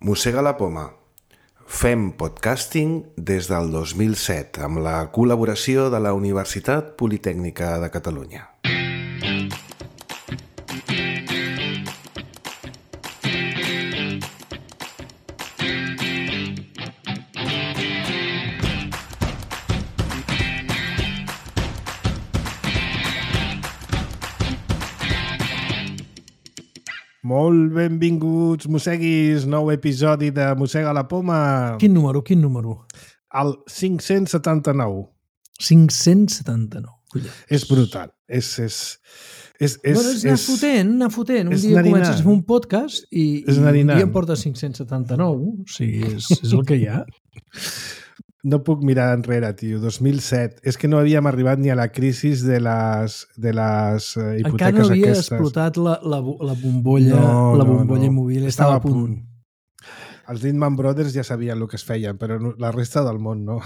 Mossega la poma. Fem podcasting des del 2007 amb la col·laboració de la Universitat Politècnica de Catalunya. Molt benvinguts, mosseguis, nou episodi de Mossega la poma. Quin número? El 579. 579. Collons. És brutal. És anar fotent. Un dia comences a fer un podcast i un dia em porta 579. O sigui, és el que hi ha. No puc mirar enrere, tio. 2007. És que no havíem arribat ni a la crisi de les hipoteques aquestes. Encara no havia explotat la bombolla immobiliària. Estava a punt. Els Lehman Brothers ja sabien el que es feien, però la resta del món no.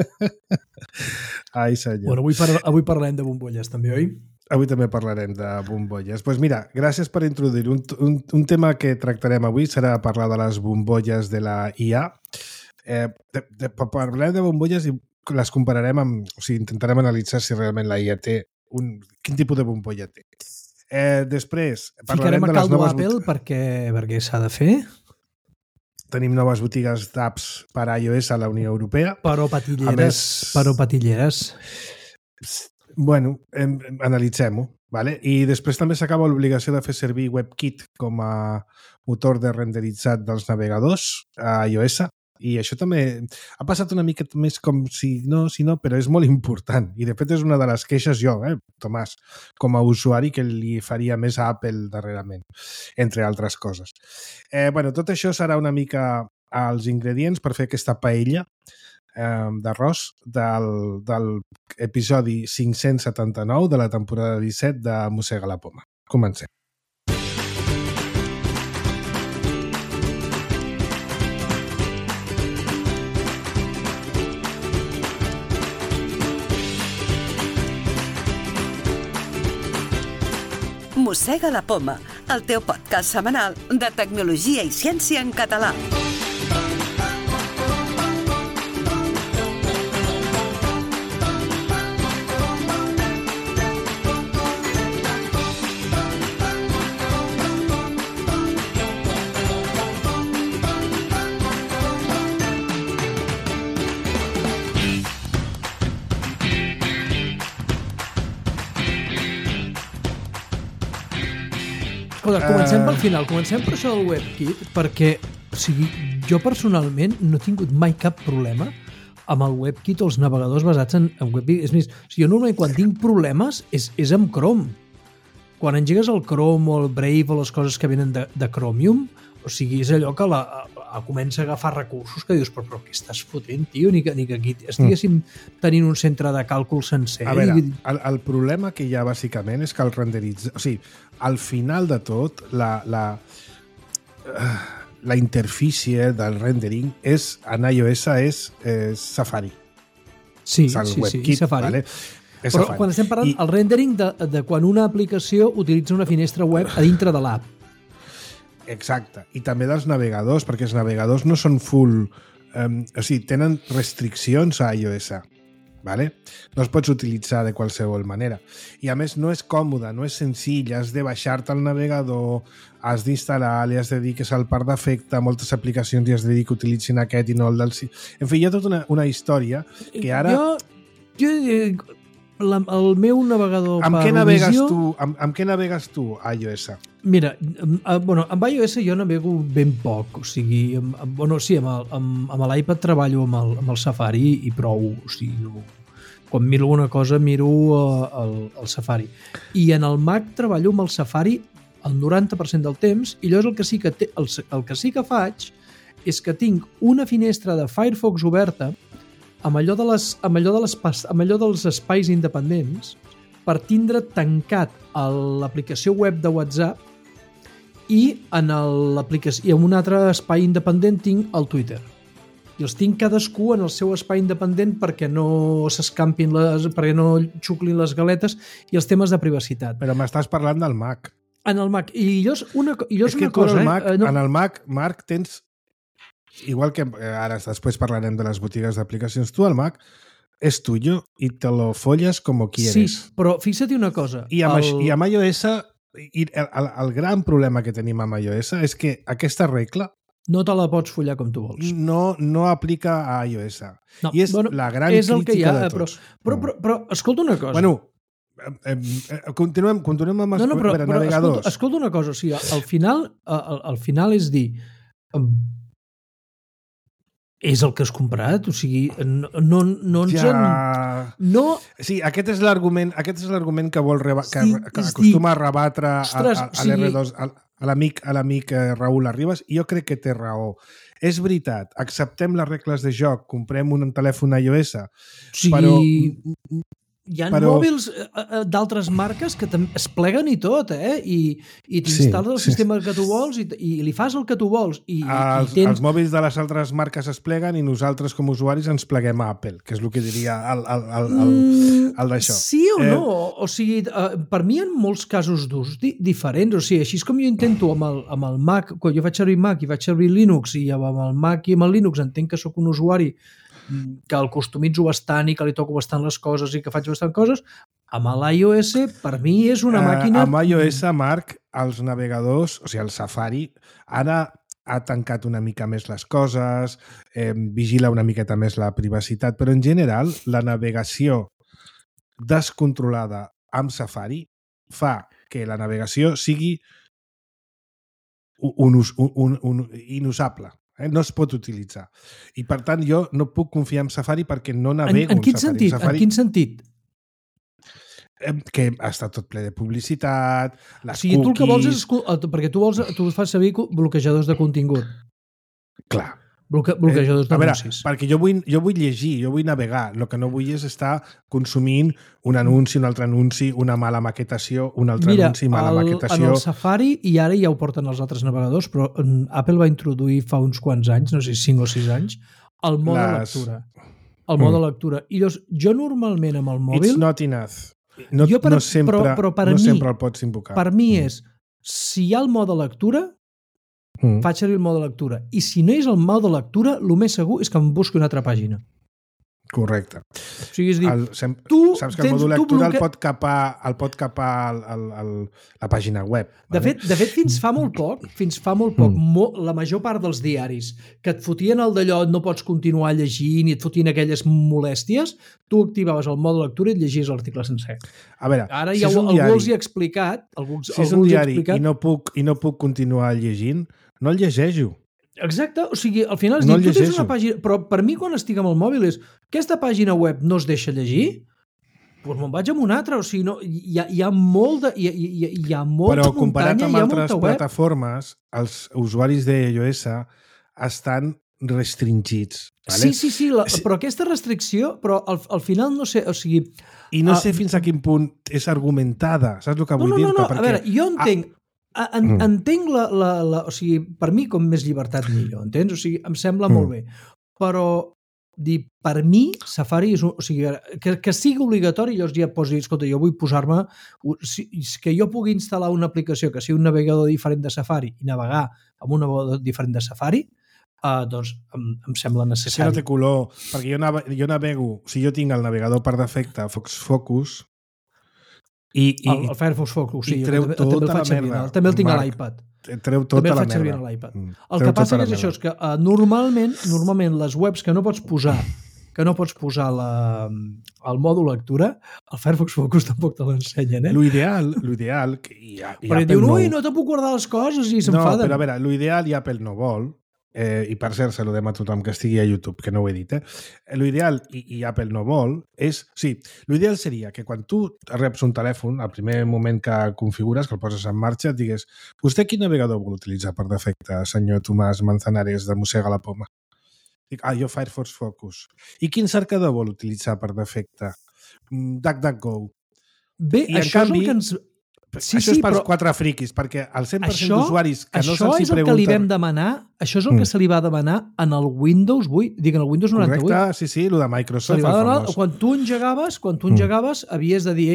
Ai, senyor. Bueno, avui parlem de bombolles també, oi? Avui també parlarem de bombolles. Doncs mira, gràcies per introduir. Un tema que tractarem avui serà parlar de les bombolles de la IA. Parlem de bombolles i les compararem amb... O sigui, intentarem analitzar si realment la IA té quin tipus de bombolla té. Després parlarem de les noves... Apple perquè s'ha de fer. Tenim noves botigues d'apps per a iOS a la Unió Europea. Però patilleres. Bueno, analitzem-ho. Vale? I després també s'acaba l'obligació de fer servir WebKit com a motor de renderitzat dels navegadors a iOS. I això també ha passat una mica més com si no, però és molt important. I de fet és una de les queixes jo, Tomàs, com a usuari que li faria més a Apple darrerament, entre altres coses. Tot això serà una mica els ingredients per fer aquesta paella d'arròs del episodi 579 de la temporada 17 de Mossega la poma. Comencem. Mossega la poma, el teu podcast setmanal de tecnologia i ciència en català. Comencem pel final, comencem per això del WebKit, perquè jo personalment no he tingut mai cap problema amb el WebKit o els navegadors basats en WebKit. És més, jo normalment quan tinc problemes és amb Chrome. Quan engegues el Chrome o el Brave o les coses que venen de Chromium, o sigui, és allò que comença a agafar recursos que dius, però què estàs fotent, tio? Ni que aquí estiguéssim tenint un centre de càlcul sencer. A veure, el problema que hi ha bàsicament és que el renderitza... O sigui, al final de tot, la interfície del rendering en iOS és Safari. Sí, Safari. Vale? Però quan estem parlant, el rendering de quan una aplicació utilitza una finestra web a dintre de l'app. Exacte. I també dels navegadors, perquè els navegadors no són full... o sigui, tenen restriccions a iOS. Vale? No es pots utilitzar de qualsevol manera. I a més no és còmode, no és senzill, has de baixar-te al navegador, has d'instal·lar, li has de dir que és el par defecte, moltes aplicacions li has de dir que utilitzin aquest i no el del... En fi, hi ha tota una història que ara... El meu navegador amb què navegues tu? Amb què navegues tu a iOS? Mira, amb iOS jo navego ben poc, o sigui, amb l'iPad treballo amb el Safari i prou, o sigui, no, quan miro alguna cosa miro el Safari. I en el Mac treballo amb el Safari el 90% del temps, i allò és el que sí que faig és que tinc una finestra de Firefox oberta amb allò dels espais independents per tindre tancat l'aplicació web de WhatsApp i en un altre espai independent tinc el Twitter. I els tinc cadascú en el seu espai independent perquè no s'escampin perquè no xuclin les galetes i els temes de privacitat. Però m'estàs parlant del Mac. En el Mac. I allò és una cosa... En el Mac, Marc, tens igual que ara després parlarem de les botigues d'aplicacions, tu el Mac és tuyo y te lo follas como quieres. Sí, però fixa't una cosa. I amb iOS, el gran problema que tenim amb iOS és que aquesta regla no te la pots follar com tu vols. no aplica a iOS. No, I és la gran crítica de tots. Però escolta una cosa. Bueno, continuem amb els navegadors. Escolta una cosa, o sigui, al final és dir, és el que has comprat, o sigui, no ens no... Sí, aquest és l'argument que vol que acostuma a rebatre a l'R2, a l'amic Raül Arribas, i jo crec que té raó. És veritat, acceptem les regles de joc, comprem un telèfon iOS, però... Hi ha mòbils d'altres marques que es pleguen i tot, i t'instal·les el sistema que tu vols i li fas el que tu vols. Els mòbils de les altres marques es pleguen i nosaltres com a usuaris ens pleguem a Apple, que és el que diria el d'això. Sí o no? O sigui, per mi hi ha molts casos d'ús diferents. O sigui, així és com jo intento amb el Mac, quan jo faig servir Mac i faig servir Linux, i amb el Mac i amb el Linux entenc que sóc un usuari que el customitzo bastant i que li toco bastant les coses i que faig bastant coses, amb l'iOS per mi és una màquina... Amb iOS, Marc, els navegadors, o sigui, el Safari, ara ha tancat una mica més les coses, vigila una miqueta més la privacitat, però en general la navegació descontrolada amb Safari fa que la navegació sigui inusable. No es pot utilitzar. I, per tant, jo no puc confiar en Safari perquè no navego en quin sentit? Que està tot ple de publicitat, les cookies... O sigui, tu el que vols és... Perquè tu fas servir bloquejadors de contingut. Clar. Bloquejadors d'anuncis. Perquè jo vull llegir, jo vull navegar. El que no vull és estar consumint un anunci, un altre anunci, una mala maquetació, un altre anunci, mala maquetació... En el Safari, i ara ja ho porten els altres navegadors, però Apple va introduir fa uns quants anys, no sé, 5 o 6 anys, el mode lectura. El mode lectura. I llavors, jo normalment amb el mòbil... It's not enough. No sempre el pots invocar. Per mi és, si hi ha el mode lectura, faig servir el mode lectura. I si no és el mode lectura, el més segur és que em busqui una altra pàgina. Correcte. O sigui, és dir, saps que el mode lectura el pot capar la pàgina web. De fet, fins fa molt poc, la major part dels diaris que et fotien el d'allò, no pots continuar llegint i et fotien aquelles molèsties, tu activaves el mode lectura i et llegies l'article sencer. A veure, ara ja algú els hi ha explicat... Si és un diari i no puc continuar llegint, no el llegeixo. Exacte, o sigui, al final tu tens una pàgina... Però per mi, quan estic amb el mòbil, és aquesta pàgina web no es deixa llegir, doncs me'n vaig amb una altra. O sigui, hi ha molt de... Hi ha molta però comparat amb altres plataformes, els usuaris d'iOS estan restringits. Vale? Sí, però aquesta restricció, però al final no sé, o sigui... I no sé fins a quin punt és argumentada, saps el que vull dir-te? A veure, jo entenc... Entenc o sigui, per mi com més llibertat millor, entens? O sigui, em sembla molt bé, però per mi Safari és o sigui, que sigui obligatori, llavors ja posi, escolta, jo vull posar-me que jo pugui instal·lar una aplicació que sigui un navegador diferent de Safari i navegar amb un navegador diferent de Safari, doncs em sembla necessari. Si no té color, perquè jo navego, si jo tinc el navegador per defecte Focus, el Firefox Focus, sí, treu tota la merda. També el tinc a l'iPad. Treu tota la merda. També el faig servir a l'iPad. El que passa és això, és que normalment les webs que no pots posar el mòdul lectura, el Firefox Focus tampoc te l'ensenyen, L'ideal, però diuen, ui, no te puc guardar les coses i s'enfaden. No, però a veure, l'ideal i Apple no vol, i per cert saludem a tothom que estigui a YouTube, que no ho he dit, l'ideal i Apple no vol és, sí, l'ideal seria que quan tu reps un telèfon, al primer moment que configures, que el poses en marxa, et digues, vostè quin navegador vol utilitzar per defecte, senyor Tomàs Manzanares de Mossega la Poma? Dic, jo Firefox Focus. I quin cercador vol utilitzar per defecte? DuckDuckGo. Bé, això és el que ens... Això és pels 4 friquis, perquè el 100% d'usuaris que no se'ls hi pregunten... Això és el que li vam demanar, això és el que se li va demanar en el Windows 8, en el Windows 98. Correcte, sí, el de Microsoft. Quan tu engegaves, havies de dir,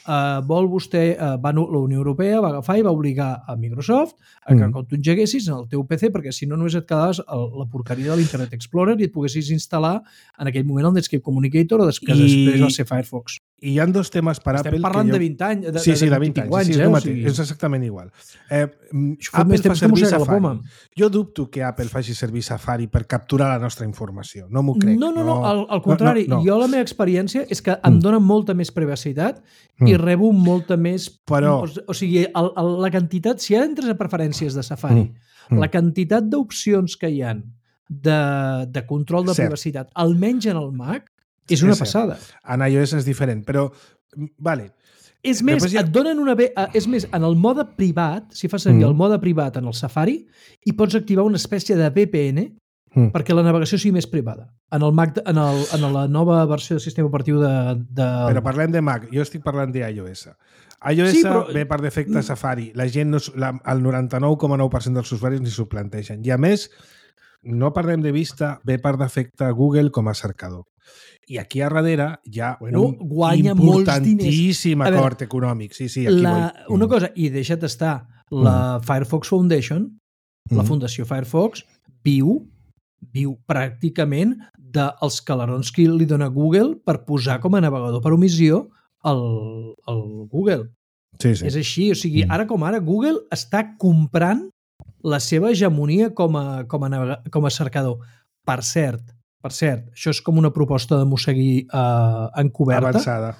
vol vostè, la Unió Europea va agafar i va obligar a Microsoft a que quan tu engeguessis en el teu PC, perquè si no només et quedaves la porqueria de l'Internet Explorer i et poguessis instal·lar en aquell moment el Netscape Communicator o que després va ser Firefox. I hi ha dos temes per Apple... Estem parlant de 20 anys. Sí, de 20 anys. Sí, és exactament igual. Apple fa servir Safari. Jo dubto que Apple faci servir Safari per capturar la nostra informació. No m'ho crec. No, al contrari. Jo la meva experiència és que em dona molta més privacitat i rebo molta més... Però... O sigui, la quantitat... Si ara entres a preferències de Safari, la quantitat d'opcions que hi ha de control de privacitat, almenys en el Mac, és una passada. En iOS és diferent, però... Vale. És més, et donen una... És més, en el mode privat, si fas servir el mode privat en el Safari, hi pots activar una espècie de VPN perquè la navegació sigui més privada. En el Mac, en la nova versió del sistema operatiu de... Però parlem de Mac, jo estic parlant d'iOS. iOS ve per defecte a Safari. La gent, el 99,9% dels usuaris ni s'ho plantegen. I a més, no perdem de vista, ve per defecte Google com a cercador. I aquí a darrere hi ha un importantíssim acord econòmic. Sí, aquí una cosa, i deixa't estar, la Firefox Foundation, la Fundació Firefox, viu pràcticament dels calarons que li dona Google per posar com a navegador per omissió el Google. Sí. És així, o sigui, ara com ara Google està comprant la seva hegemonia com a cercador. Per cert, això és com una proposta de mosseguir encoberta. Avançada.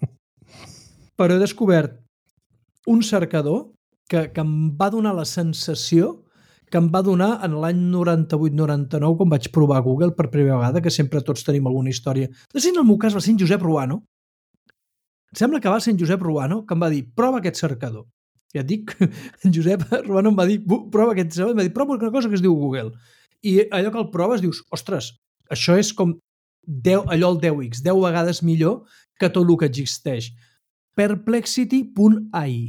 Però he descobert un cercador que em va donar la sensació que em va donar en l'any 98-99 quan vaig provar Google per primera vegada, que sempre tots tenim alguna història. De ser en el meu cas va ser en Josep Ruano. Em sembla que va ser en Josep Ruano que em va dir, prova aquest cercador. Ja et dic, en Josep Ruano em va dir, prova aquest cercador, em va dir, prova una cosa que es diu Google. I allò que el proves dius, ostres, això és com allò el 10x, 10 vegades millor que tot el que existeix. Perplexity.ai.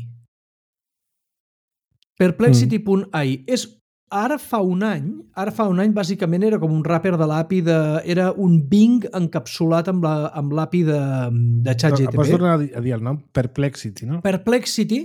Perplexity.ai. Ara fa un any, bàsicament era com un wrapper de l'API era un Bing encapsulat amb l'API de ChatGPT. Pots tornar a dir el nom? Perplexity, no? Perplexity,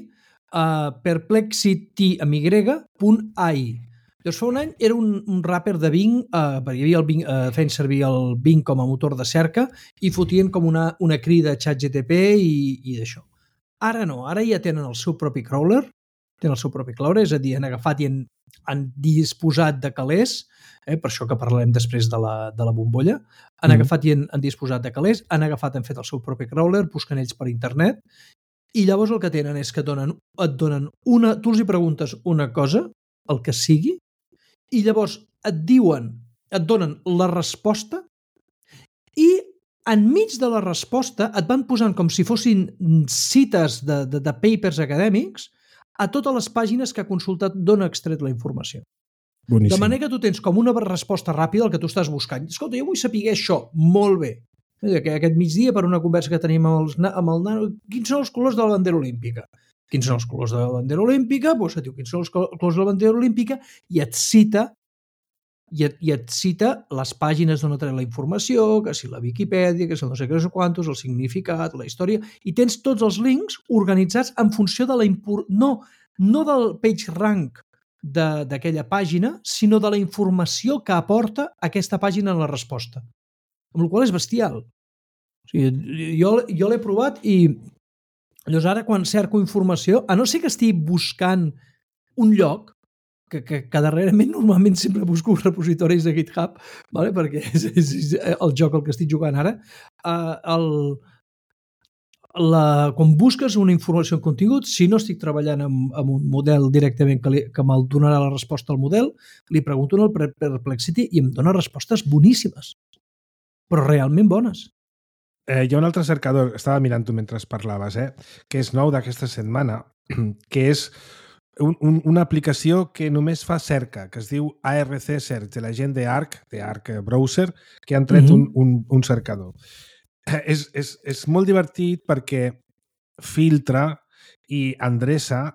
perplexity.ai. Llavors fa un any era un wrapper de Bing, perquè hi havia el Bing, feien servir el Bing com a motor de cerca i fotien com una crida a ChatGPT i d'això. Ara no, ara ja tenen el seu propi crawler, és a dir, han agafat i han disposat de calés, per això que parlarem després de la bombolla, han agafat i han disposat de calés, han fet el seu propi crawler, busquen ells per internet, i llavors el que tenen és que tu els hi preguntes una cosa, el que sigui, i llavors et donen la resposta i enmig de la resposta et van posant com si fossin cites de papers acadèmics a totes les pàgines que ha consultat d'on ha extret la informació. Boníssim. De manera que tu tens com una resposta ràpida al que tu estàs buscant. Escolta, jo vull saber això. Molt bé. Aquest migdia, per una conversa que tenim amb el nano, quins són els colors de la bandera olímpica? Quins són els colors de la bandera olímpica? Doncs et diu quins són els colors de la bandera olímpica i et cita les pàgines d'on ha tret la informació, que si la Viquipèdia, que si el no sé què, no sé quantos, el significat, la història, i tens tots els links organitzats en funció de no del page rank d'aquella pàgina, sinó de la informació que aporta aquesta pàgina en la resposta. Amb la qual cosa és bestial. O sigui, jo l'he provat i llavors ara quan cerco informació, a no ser que estigui buscant un lloc, que darrerament normalment sempre busco repositoris de GitHub, vale? Perquè és el joc al que estic jugant ara, quan busques una informació en contingut, si no estic treballant amb un model directament que me'l donarà la resposta al model, li pregunto al Perplexity i em dona respostes boníssimes, però realment bones. Hi ha un altre cercador, estava mirant-ho mentre parlaves, que és nou d'aquesta setmana, que és una aplicació que només fa cerca, que es diu ARC Search, de la gent d'Arc Browser, que han tret un cercador. És molt divertit perquè filtra i endreça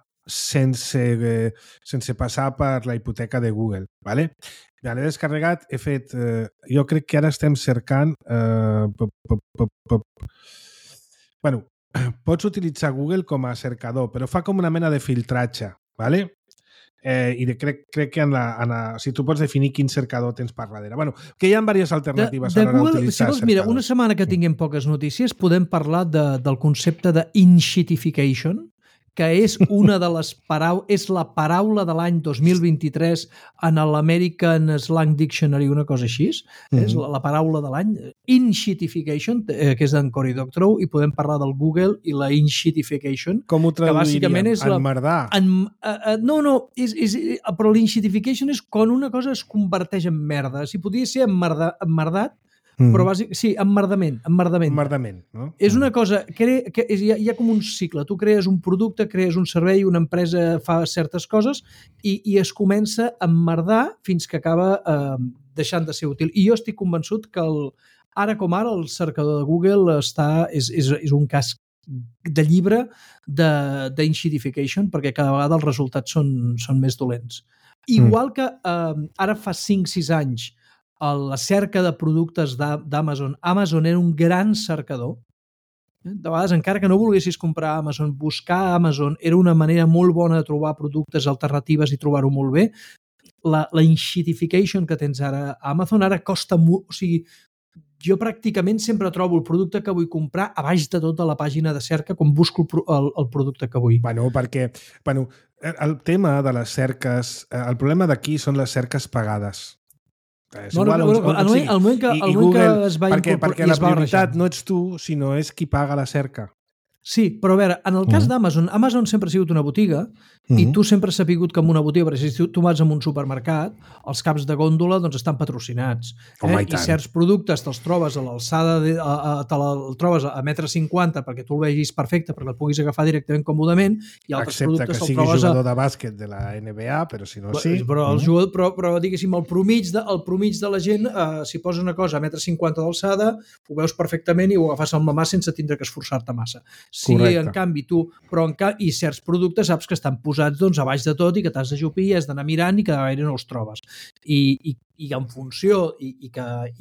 sense passar per la hipoteca de Google. Vale? Me l'he descarregat, he fet... jo crec que ara estem cercant... Bueno, pots utilitzar Google com a cercador, però fa com una mena de filtratge, ¿vale? I crec que si tu pots definir quin cercador tens per darrere. Bueno, que hi ha diverses alternatives de a l'hora Google, d'utilitzar si vols, mira, una setmana que tinguem poques notícies podem parlar del concepte de in-shitification, que és una de les paraules, és la paraula de l'any 2023 en l'American Slang Dictionary, una cosa així, és la paraula de l'any, in-shitification, que és d'en Cory Doctorow, i podem parlar del Google i la in-shitification. Com ho traduiríem? Enmerdar? Però l'in-shitification és quan una cosa es converteix en merda. Si podria ser emmerdat, però bàsicament, sí, emmerdament. Emmerdament, no? És una cosa, hi ha com un cicle. Tu crees un producte, crees un servei, una empresa fa certes coses i es comença a emmerdar fins que acaba deixant de ser útil. I jo estic convençut que ara com ara el cercador de Google és un cas de llibre d'inshitification, perquè cada vegada els resultats són més dolents. Igual que ara fa 5-6 anys la cerca de productes d'Amazon. Amazon era un gran cercador. De vegades, encara que no volguessis comprar a Amazon, buscar a Amazon era una manera molt bona de trobar productes alternatives i trobar-ho molt bé. La in-shitification que tens ara a Amazon ara costa molt. O sigui, jo pràcticament sempre trobo el producte que vull comprar a baix de tota la pàgina de cerca quan busco el producte que vull. Bueno, perquè el tema de les cerques, el problema d'aquí són les cerques pagades. El moment que es va incorporar... Perquè la prioritat no ets tu, sinó és qui paga la cerca. Sí, però a veure, en el cas d'Amazon, Amazon sempre ha sigut una botiga i tu sempre has sapigut que en una botiga, perquè si tu vas a un supermercat, els caps de góndola doncs, estan patrocinats. I certs productes te'ls trobes a l'alçada, te'l trobes a 1,50 m perquè tu el vegis perfecte, perquè el puguis agafar directament còmodament, i altres productes te'ls trobes... Excepte que sigui jugador de bàsquet de la NBA, però si no sí... Però diguéssim, el promig de la gent, si posa una cosa a 1,50 m d'alçada, ho veus perfectament i ho agafes amb la mà sense tindre que esforçar-te massa. Si en canvi tu, i certs productes saps que estan posats a baix de tot i que t'has d'ajupir i has d'anar mirant i que gaire no els trobes. I en funció i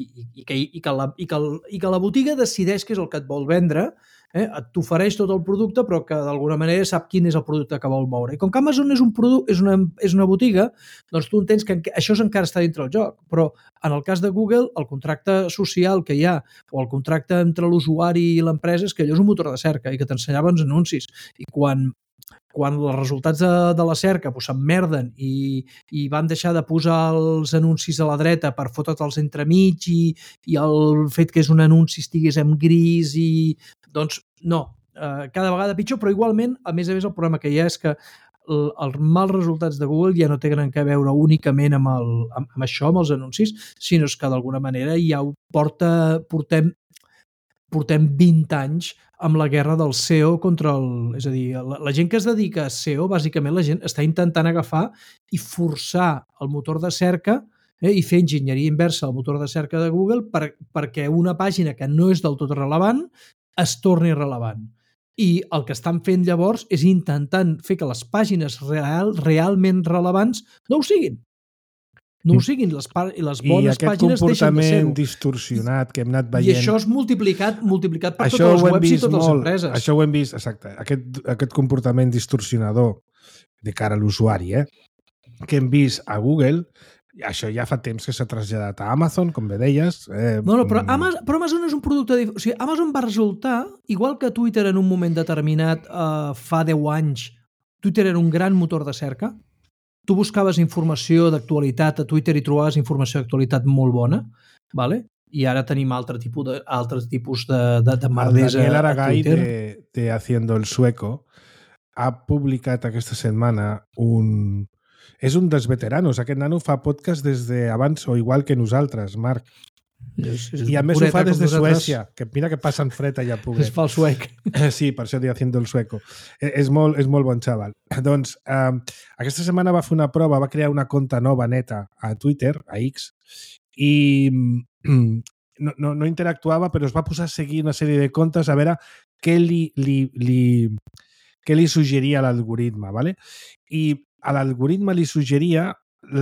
que la botiga decideix què és el que et vol vendre, t'ofereix tot el producte però que d'alguna manera sap quin és el producte que vol moure. I com que Amazon és una botiga, doncs tu entens que això encara està dintre el joc, però en el cas de Google el contracte social que hi ha o el contracte entre l'usuari i l'empresa és que allò és un motor de cerca i que t'ensenyava uns anuncis i quan els resultats de la cerca s'emmerden i van deixar de posar els anuncis a la dreta per fotre't els entremig i el fet que és un anunci estigués en gris i doncs no, cada vegada pitjor, però igualment a més el problema que hi ha és que els mals resultats de Google ja no tenen que veure únicament amb això, amb els anuncis, sinó que d'alguna manera ja portem 20 anys amb la guerra del SEO contra és a dir, la gent que es dedica a SEO, bàsicament la gent està intentant agafar i forçar el motor de cerca i fer enginyeria inversa al motor de cerca de Google perquè una pàgina que no és del tot rellevant es torni rellevant. I el que estan fent llavors és intentant fer que les pàgines realment rellevants no ho siguin. No ho siguin, les bones pàgines deixen de ser-ho. I aquest comportament distorsionat que hem anat veient... I això és multiplicat per totes les webs i totes les empreses. Això ho hem vist, exacte, aquest comportament distorsionador de cara a l'usuari, que hem vist a Google, això ja fa temps que s'ha traslladat a Amazon, com bé deies. Però Amazon és un producte... O sigui, Amazon va resultar, igual que Twitter en un moment determinat fa 10 anys, Twitter era un gran motor de cerca. Tu buscaves informació d'actualitat a Twitter i trobaves informació d'actualitat molt bona, ¿vale? I ara tenim altres tipus de merdesa a Twitter. Daniel Aragay de Haciendo el Sueco ha publicat aquesta setmana És un dels veteranos. Aquest nano fa podcast des d'abans o igual que nosaltres, Marc. I a més ho fa des de Suècia, que mira que passen fred allà, pobret. Es fa el suec. Sí, per això dic Haciendo el Sueco. És molt bon xaval. Doncs aquesta setmana va fer una prova, va crear una conta nova neta a Twitter, a X, i no interactuava, però es va posar a seguir una sèrie de comptes a veure què li suggeria l'algoritme, ¿vale? I a l'algoritme li suggeria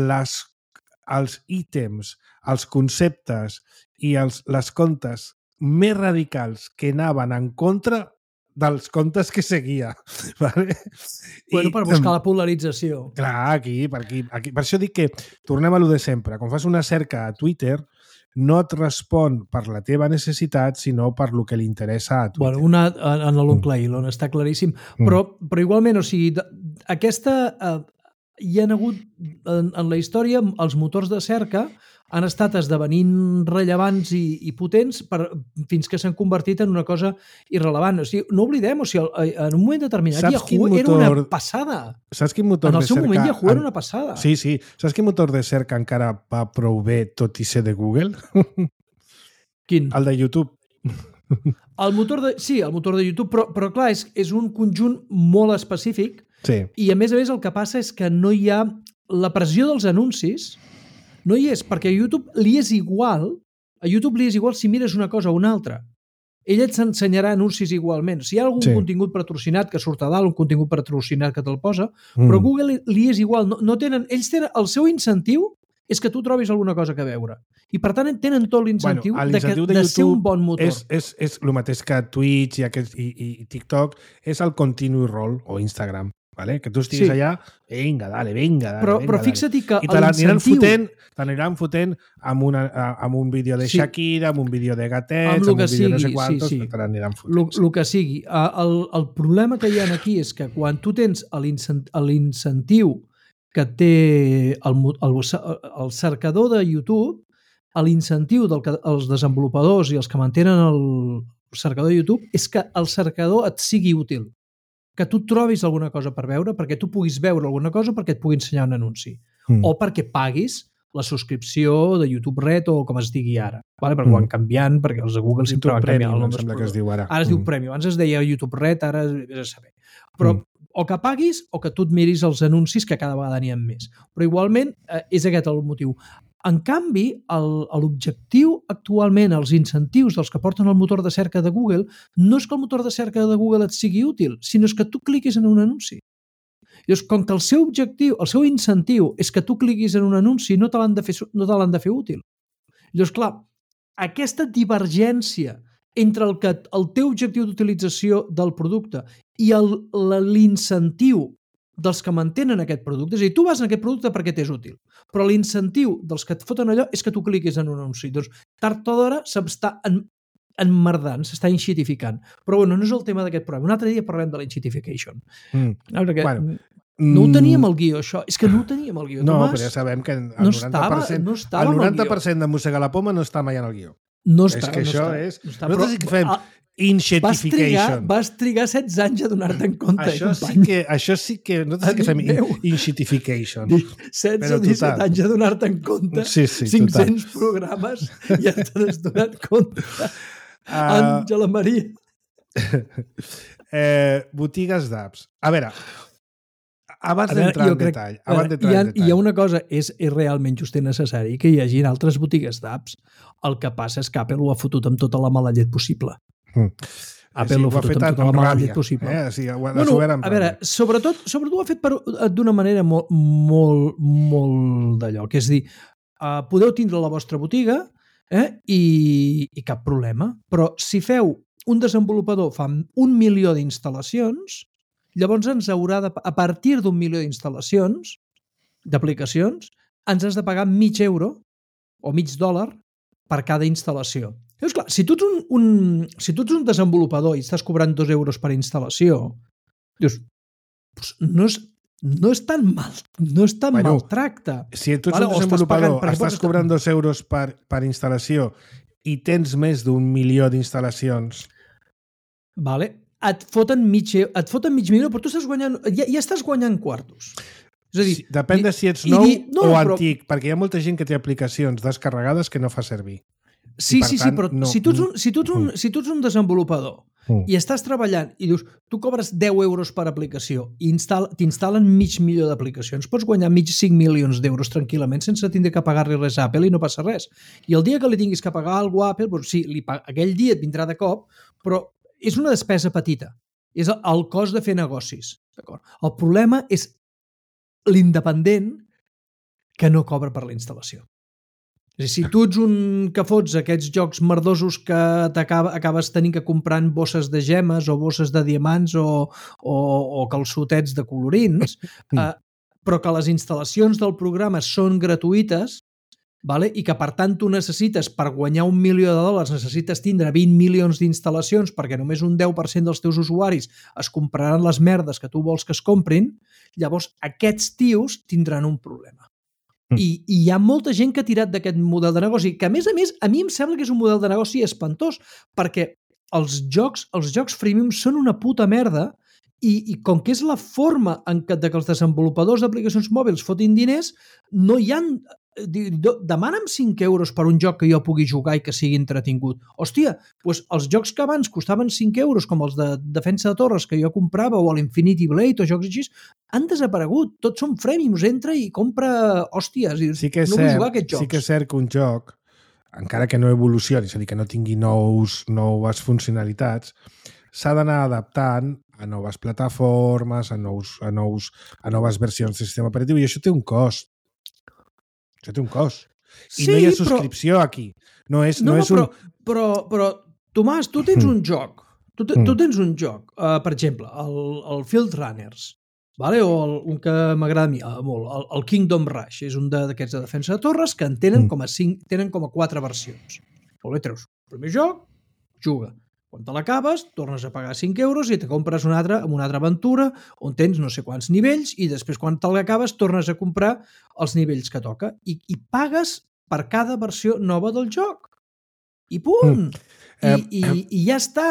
els ítems, els conceptes i les comptes més radicals que anaven en contra dels comptes que seguia. Vale? Bueno, per buscar la polarització. Clar, aquí. Per això dic que tornem a lo de sempre. Quan fas una cerca a Twitter, no et respon per la teva necessitat, sinó per lo que li interessa a Twitter. Bueno, en l'oncle Elon, està claríssim. Però igualment, o sigui, aquesta... hi ha hagut, en la història, els motors de cerca han estat esdevenint rellevants i potents fins que s'han convertit en una cosa irrellevant. O sigui, no oblidem, o sigui, en un moment determinat Yahoo era una passada. Saps quin motor de cerca... En el seu moment Yahoo era una passada. Sí. Saps quin motor de cerca encara va prou bé, tot i ser de Google? Quin? El de YouTube. El motor de YouTube, però clar, és un conjunt molt específic. Sí. I a més el que passa és que no hi ha la pressió dels anuncis, no hi és, perquè a YouTube li és igual si mires una cosa o una altra. Ell et s'ensenyarà anuncis igualment. Si hi ha algun contingut patrocinat que surt a dalt, un contingut patrocinat que te'l posa, però a Google li és igual. Ells tenen el seu incentiu és que tu trobis alguna cosa que veure. I per tant tenen tot l'incentiu de ser un bon motor. És el mateix que Twitch i TikTok, és el continue roll o Instagram. Vale? Que tu estiguis allà, vinga, dale. Però fixa't que l'incentiu... T'aniran fotent amb un vídeo de Shakira, amb un vídeo de gatets, amb un vídeo no sé quantos, te l'aniran fotent. El que sigui. El problema que hi ha aquí és que quan tu tens l'incentiu que té el cercador de YouTube, l'incentiu dels desenvolupadors i els que mantenen el cercador de YouTube és que el cercador et sigui útil. Que tu trobis alguna cosa per veure, perquè tu puguis veure alguna cosa perquè et pugui ensenyar un anunci. O perquè paguis la subscripció de YouTube Red o com es digui ara. Vale? Perquè ho van canviant, perquè els de Google sempre van canviar el nom. Que es diu ara. Ara es diu Premium. Abans es deia YouTube Red, ara és a saber. Però o que paguis o que tu et miris els anuncis, que cada vegada n'hi ha més. Però igualment és aquest el motiu. En canvi, l'objectiu actualment, els incentius dels que porten el motor de cerca de Google, no és que el motor de cerca de Google et sigui útil, sinó és que tu cliquis en un anunci. Llavors, com que el seu objectiu, el seu incentiu és que tu cliquis en un anunci, no te l'han de fer útil. Llavors, clar, aquesta divergència entre el teu objectiu d'utilització del producte i l'incentiu dels que mantenen aquest producte, és a dir, tu vas en aquest producte perquè t'és útil, però l'incentiu dels que et foten allò és que tu cliquis en un anunci. Doncs, tard o d'hora s'està emmerdant, s'està enxitificant. Però bueno, no és el tema d'aquest programa. Un altre dia parlem de l'enxitification. No ho teníem al guió, això. És que no ho teníem al guió. No, Tomàs, però ja sabem que el 90% de Mossega la Poma no està mai en el guió. És que això és... Nosaltres sí que fem inxitification. Vas trigar 16 anys a donar-te en compte, company. Això sí que... Nosaltres sí que fem inxitification. 16 o 17 anys a donar-te en compte. Sí, 500 programes i ja t'has donat compte. Àngela Maria. Botigues d'apps. A veure, abans d'entrar en detall. Hi ha una cosa, és realment just i necessari que hi hagi altres botigues d'apps. El que passa és que Apple ho ha fotut amb tota la mala llet possible. Apple ho ha fotut amb tota la mala llet possible. A veure, sobretot ho ha fet d'una manera molt d'allò, que és dir, podeu tindre la vostra botiga i cap problema, però si feu un desenvolupador fa 1 milió d'instal·lacions, llavors ens haurà de, a partir d'1 milió d'instal·lacions, d'aplicacions, ens has de pagar €0,5 o $0,5 per cada instal·lació. Llavors, clar, si tu ets un desenvolupador i estàs cobrant €2 per instal·lació, dius, no és tan maltracte. Si tu ets un desenvolupador, estàs cobrant €2 per instal·lació i tens més d'1 milió d'instal·lacions... Vale. Et foten mig milió, però tu estàs guanyant, ja estàs guanyant quartos. És a dir, depèn de si ets nou o antic, perquè hi ha molta gent que té aplicacions descarregades que no fa servir. Sí, però si tu ets un desenvolupador i estàs treballant i dius, tu cobres €10 per aplicació i t'instal·len 500.000 d'aplicacions, pots guanyar 5 milions d'euros tranquil·lament sense tindre que pagar-li res a Apple i no passa res. I el dia que li tinguis que pagar alguna cosa a Apple, doncs sí, aquell dia et vindrà de cop, però és una despesa petita. És el cost de fer negocis. El problema és l'independent que no cobra per la instal·lació. És a dir, si tu ets un que fots aquests jocs merdosos que acabes tenint que comprant bosses de gemes o bosses de diamants o calçotets de colorins, però que les instal·lacions del programa són gratuïtes, vale? I que per tant tu necessites, per guanyar $1 milió, necessites tindre 20 milions d'instal·lacions perquè només un 10% dels teus usuaris es compraran les merdes que tu vols que es comprin, llavors aquests tios tindran un problema. I hi ha molta gent que ha tirat d'aquest model de negoci, que a més, a mi em sembla que és un model de negoci espantós, perquè els jocs freemium són una puta merda i com que és la forma en què els desenvolupadors d'aplicacions mòbils fotin diners, no hi ha... Demana'm 5 euros per un joc que jo pugui jugar i que sigui entretingut. Hòstia, doncs els jocs que abans costaven 5 euros, com els de Defensa de Torres que jo comprava, o l'Infinity Blade o jocs així, han desaparegut. Tots són freemiums, entra i compra hòsties. Sí que és no vull jugar a aquests jocs. Sí que és cert que un joc, encara que no evolucioni, és a dir, que no tingui noves funcionalitats, s'ha d'anar adaptant a noves plataformes, a noves versions del sistema operatiu, i això té un cost. Això té un cost. I sí, no hi ha subscripció aquí. No, però Tomàs, tu tens un joc. Tu tens un joc. Per exemple, el Field Runners, vale? O un que m'agrada a mi molt, el Kingdom Rush. És un d'aquests de Defensa de Torres que en tenen com a 4 versions. Molt bé, treus el primer joc, juga. Quan te l'acabes, tornes a pagar 5 euros i te compres una altra aventura on tens no sé quants nivells i després quan te l'acabes tornes a comprar els nivells que toca i pagues per cada versió nova del joc. I punt! I ja està.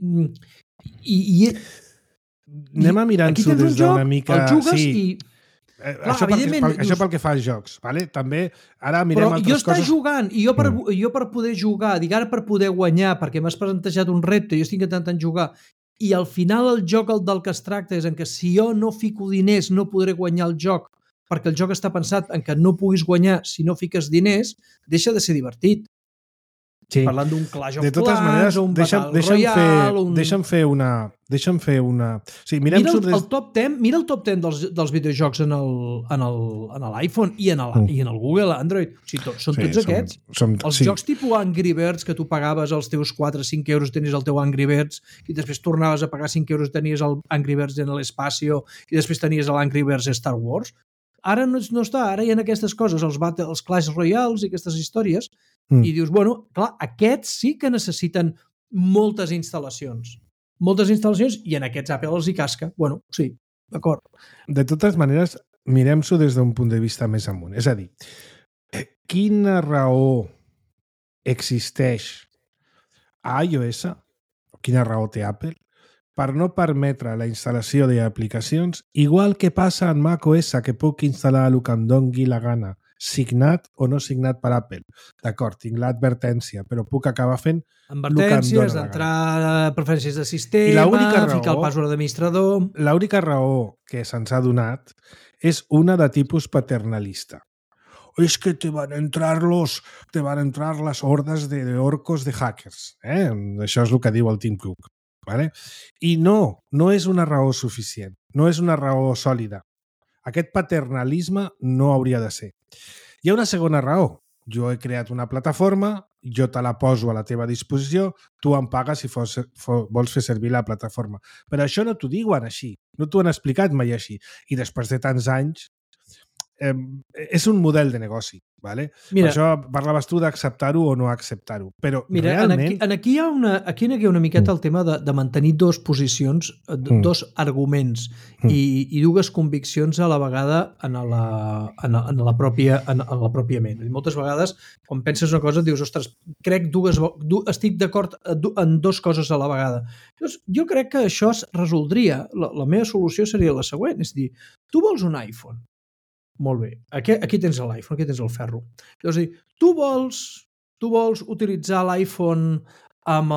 Anem a mirar-ho des d'una mica... El jugues i... Això pel que fa als jocs, vale? També ara mirem altres coses... Però jo estic jugant i jo per poder jugar, dic ara per poder guanyar, perquè m'has plantejat un repte, jo estic intentant jugar, i al final el joc del que es tracta és en què si jo no fico diners no podré guanyar el joc, perquè el joc està pensat en què no puguis guanyar si no fiques diners, deixa de ser divertit. Sí. Parlant d'un Clash of Clans o un Battle Royale... Deixa'm fer una... Sí, mira el top 10 dels videojocs en l'iPhone i en el Google, Android. O sigui, són tots aquests. Els jocs tipus Angry Birds, que tu pagaves els teus 4 o 5 euros, tenies el teu Angry Birds, i després tornaves a pagar 5 euros, tenies el Angry Birds en l'Espacio, i després tenies l'Angry Birds Star Wars. Ara no està, ara hi ha aquestes coses, els Clash Royals i aquestes històries, i dius, bueno, clar, aquests sí que necessiten moltes instal·lacions. Moltes instal·lacions i en aquests Apple els hi casca. Bueno, sí, d'acord. De totes maneres, mirem-s'ho des d'un punt de vista més amunt. És a dir, quina raó existeix a iOS, quina raó té Apple, per no permetre la instal·lació d'aplicacions, igual que passa en macOS, que puc instal·lar el que em doni la gana, signat o no signat per Apple. D'acord, tinc l'advertència, però puc acabar fent advertències, d'entrar a preferències de sistema, ficar el password d'administrador... L'única raó que se'ns ha donat és una de tipus paternalista. Es que te van a entrar las hordas de orcos de hackers. Això és el que diu el Tim Cook. ¿Vale? I no és una raó suficient, no és una raó sòlida. Aquest paternalisme no hauria de ser. Hi ha una segona raó. Jo he creat una plataforma, jo te la poso a la teva disposició, tu em pagues si vols fer servir la plataforma. Però això no t'ho diuen així, no t'ho han explicat mai així. I després de tants anys, és un model de negoci. Vale? Mira, per això parlaves tu d'acceptar-ho o no acceptar-ho. Però mira, realment... Aquí hi ha una miqueta el tema de mantenir dues posicions, dos arguments i dues conviccions a la vegada en la pròpia ment. Moltes vegades, quan penses una cosa, dius, ostres, estic d'acord en dues coses a la vegada. Llavors, jo crec que això es resoldria. La meva solució seria la següent, és dir, tu vols un iPhone. Molt bé, aquí tens l'iPhone, aquí tens el ferro. És a dir, tu vols utilitzar l'iPhone amb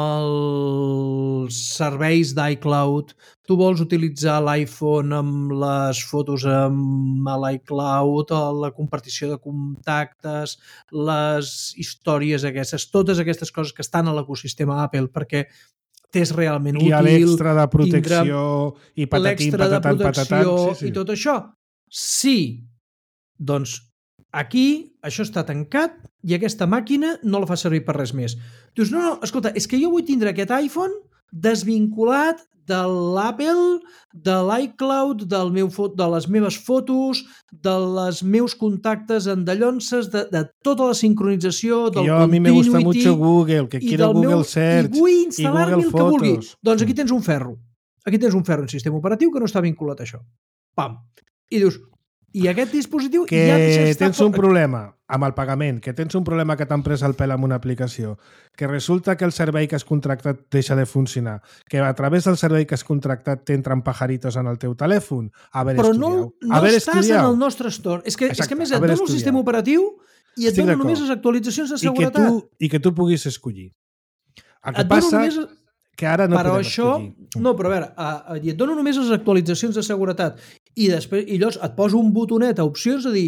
els serveis d'iCloud, tu vols utilitzar l'iPhone amb les fotos amb l'iCloud, la compartició de contactes, les històries aquestes, totes aquestes coses que estan a l'ecosistema Apple, perquè t'és realment útil. I l'extra de protecció i patatim, patatant, i tot això. Sí. Doncs aquí això està tancat i aquesta màquina no la fa servir per res més. Dius, no, escolta, és que jo vull tindre aquest iPhone desvinculat de l'Apple, de l'iCloud, de les meves fotos, de les meus contactes en dallonses, de tota la sincronització, del a mí me gusta mucho Google, que quiero Google Search i vull instal·lar-me el que vulgui. Doncs aquí Mm. tens un ferro. Aquí tens un ferro, un sistema operatiu que no està vinculat a això. Pam. I dius, i aquest dispositiu que ja deixa estar... tens un problema amb el pagament, que tens un problema que t'han pres el pèl amb una aplicació, que resulta que el servei que has contractat deixa de funcionar, que a través del servei que has contractat t'entren pajaritos en el teu telèfon, haver però estudiat. no estàs en el nostre store. És que a més et dono el sistema operatiu i et dono només les actualitzacions de seguretat. I que tu puguis escollir. El que Et passa només... que ara no però podem això, escollir. no, però a veure, i et dono només les actualitzacions de seguretat i després i llavors et poso un botonet a opcions a dir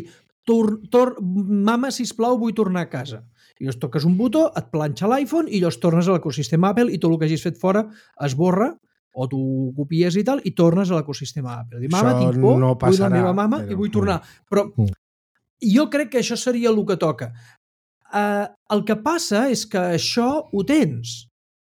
mama, sisplau, vull tornar a casa. I llavors toques un botó, et planxa l'iPhone i llavors tornes a l'ecosistema Apple i tot el que hagis fet fora es borra o tu copies i tal i tornes a l'ecosistema Apple. Dic, mama, tinc por, no vull la meva mama però... i vull tornar. Però jo crec que això seria el que toca. El que passa és que això ho tens.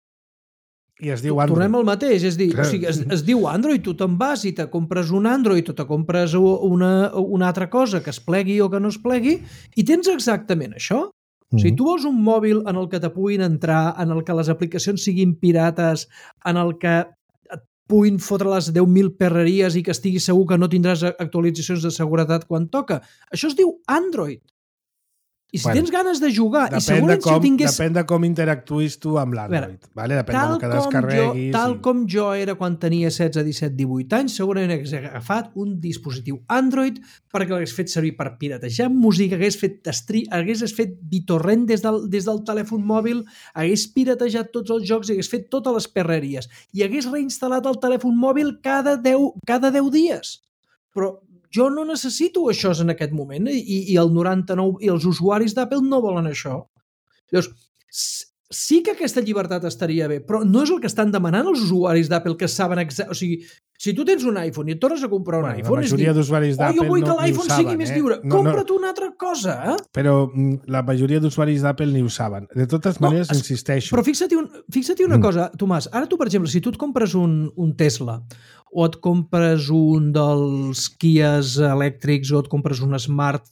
I es diu Android. Tornem al mateix, és dir, o sigui, es diu Android, tu te'n vas i te compres un Android o te compres una altra cosa que es plegui o que no es plegui i tens exactament això. O sigui, tu vols un mòbil en el que te puguin entrar, en el que les aplicacions siguin pirates, en el que et puguin fotre les 10.000 perreries i que estiguis segur que no tindràs actualitzacions de seguretat quan toca. Això es diu Android. I si tens ganes de jugar, i segurament si ho tingués... Depèn de com interactuïs tu amb l'Android. Vale? Depèn del que descarreguis. Tal com jo era quan tenia 16, 17, 18 anys, segurament hagués agafat un dispositiu Android perquè l'hagués fet servir per piratejar música, hagués fet BitTorrent des del telèfon mòbil, hagués piratejat tots els jocs i hagués fet totes les perreries. I hagués reinstal·lat el telèfon mòbil cada 10 dies. Però jo no necessito això en aquest moment i el 99 i els usuaris d'Apple no volen això. Llavors, sí que aquesta llibertat estaria bé, però no és el que estan demanant els usuaris d'Apple que saben exactament... O sigui, si tu tens un iPhone i et tornes a comprar un iPhone, la majoria d'usuaris d'Apple jo vull que l'iPhone sigui més lliure. Compra't una altra cosa, eh? Però la majoria d'usuaris d'Apple ni ho saben. De totes maneres, insisteixo. Però fixa't una cosa, Tomàs. Ara tu, per exemple, si tu et compres un Tesla o et compres un dels Kias elèctrics o et compres un Smart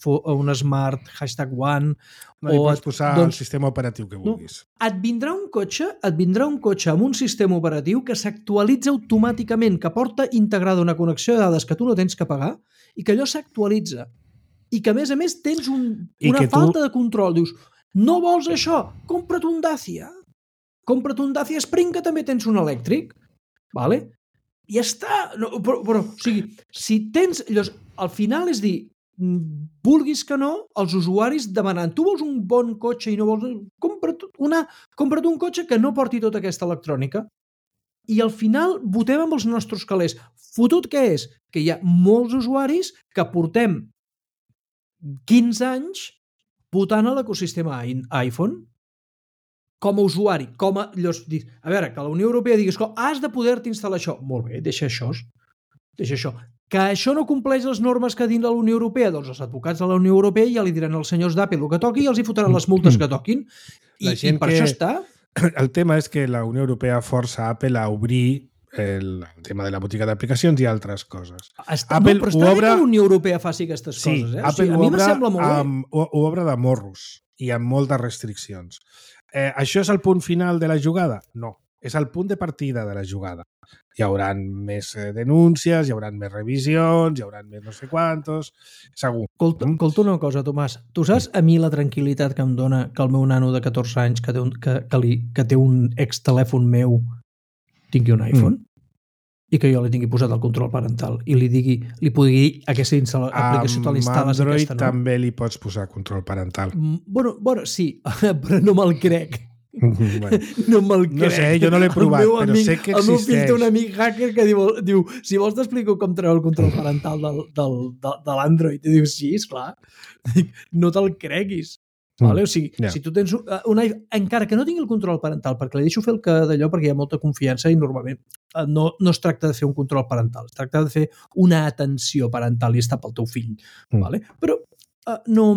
#One no hi pots posar el sistema operatiu que vulguis. No, et vindrà un cotxe amb un sistema operatiu que s'actualitza automàticament, que porta integrada una connexió de dades que tu no tens que pagar i que allò s'actualitza. I que, a més, tens una falta de control. Dius, no vols això? Compra't un Dacia. Compra't un Dacia Spring, que també tens un elèctric. Vale? I ja està. No, però, o sigui, si tens... Llavors, al final és dir, vulguis que no, els usuaris demanant, tu vols un bon cotxe i no vols... Compra't un cotxe que no porti tota aquesta electrònica. I al final votem amb els nostres calés. Fotut què és? Que hi ha molts usuaris que portem 15 anys votant a l'ecosistema iPhone com a usuari, a veure, que la Unió Europea digui, has de poder-te instal·lar això. Molt bé, deixa això. Que això no compleix les normes que diu la Unió Europea, doncs els advocats de la Unió Europea ja li diran als senyors d'Apple el que toqui i els hi fotran les multes que toquin. I per això està... El tema és que la Unió Europea força Apple a obrir el tema de la botiga d'aplicacions i altres coses. Apple però està bé que la Unió Europea faci aquestes coses. Apple a mi me sembla molt bé. Ho obre de morros i amb moltes restriccions. Això és el punt final de la jugada? No. És el punt de partida de la jugada. Hi haurà més denúncies, hi haurà més revisions, hi haurà més no sé quantos... Segur. Escolta una cosa, Tomàs. Tu saps a mi la tranquil·litat que em dona que el meu nano de 14 anys que té un ex-telèfon meu tingui un iPhone i que jo li tingui posat el control parental i li pugui dir aquesta aplicació te l'instal·les amb Android també li pots posar control parental. Bueno, sí, però no me'l crec. Bueno, no me'l crec. No sé, jo no l'he provat, però sé que existeix. El meu fill té un amic hacker que diu si vols t'explico com treu el control parental de l'Android. I diu, sí, esclar. No te'l creguis. Vale? O sigui, si tu tens un iPhone, encara que no tingui el control parental, perquè li deixo fer el que d'allò perquè hi ha molta confiança i normalment no es tracta de fer un control parental, es tracta de fer una atenció parental i està pel teu fill. Vale? Però no...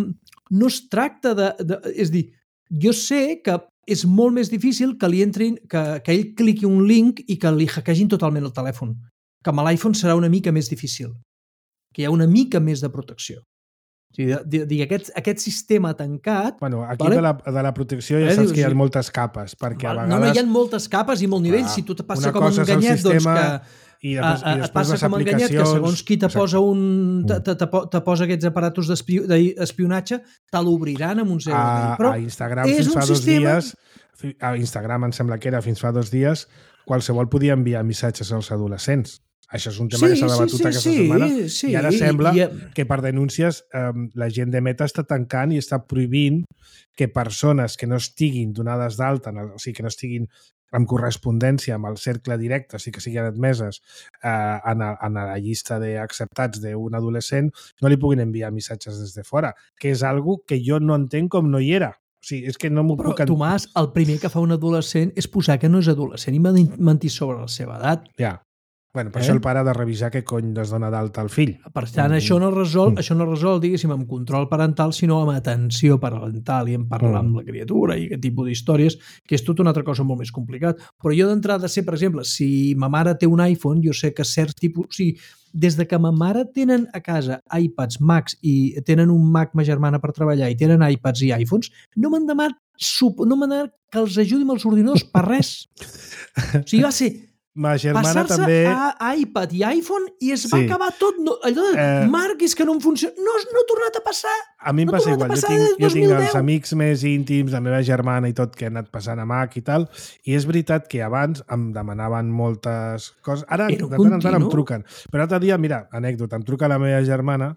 no es tracta és dir, jo sé que és molt més difícil que li entrin, que ell cliqui un link i que li hackegin totalment el telèfon. Que amb l'iPhone serà una mica més difícil. Que hi ha una mica més de protecció. O sigui, aquest sistema tancat... Bueno, aquí de la protecció ja saps que hi ha moltes capes, perquè a vegades... No, hi ha moltes capes i molt nivell. Si tu te passa com un enganyet, doncs que... I et passa com enganyat que segons qui te posa te posa aquests aparatos d'espionatge, te l'obriran amb un zero. Però a Instagram fins fa 2 dies, a Instagram em sembla que era fins fa 2 dies, qualsevol podia enviar missatges als adolescents. Això és un tema que s'ha debatut aquesta setmana i ara sembla que per denúncies la gent de Meta està tancant i està prohibint que persones que no estiguin donades d'alta, o sigui, que no estiguin amb correspondència amb el cercle directe, o sigui que siguin admeses en la llista d'acceptats d'un adolescent, no li puguin enviar missatges des de fora, que és algo que jo no entenc com no hi era. O sigui, és que no m'ho puc... Però, Tomàs, el primer que fa un adolescent és posar que no és adolescent i mentir sobre la seva edat. Ja. Bueno, per això el pare ha de revisar què cony es dona d'alta al fill. Per tant, això no resol, diguéssim, amb control parental, sinó amb atenció parental i en parlar amb la criatura i aquest tipus d'històries, que és tota una altra cosa molt més complicat. Però jo d'entrada sé, per exemple, si ma mare té un iPhone, jo sé que certs tipus... O sigui, des de que ma mare tenen a casa iPads, Macs i tenen un Mac ma germana per treballar i tenen iPads i iPhones, no m'han demanat que els ajudi amb els ordinadors per res. O sigui, va ser... Ma germana passar-se també... a iPad i iPhone i es va acabar tot. Allò de, Marc, és que no em funciona. No ha tornat a passar. A mi em passa igual. Jo tinc els amics més íntims, la meva germana i tot, que han anat passant a Mac i tal, i és veritat que abans em demanaven moltes coses. Ara, de tant en tant em truquen. Però l'altre dia, mira, anècdota, em truca la meva germana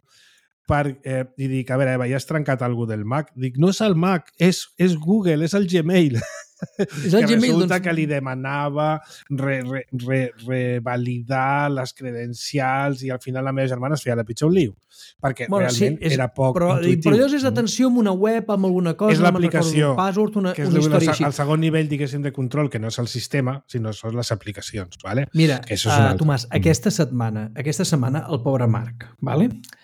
i dic, a veure, Eva, ja has trencat alguna del Mac? Dic, no és el Mac, és Google, és el Gmail. És el Gmail, resulta que li demanava revalidar les credencials i al final la meva germana es feia la pitjor lío perquè realment era poc intuïtiu. Però allò és atenció amb una web, amb alguna cosa, és l'aplicació, una que és història així. El segon nivell, diguéssim, de control, que no és el sistema, sinó són les aplicacions. Vale? Mira, Tomàs, aquesta setmana el pobre Marc, vale?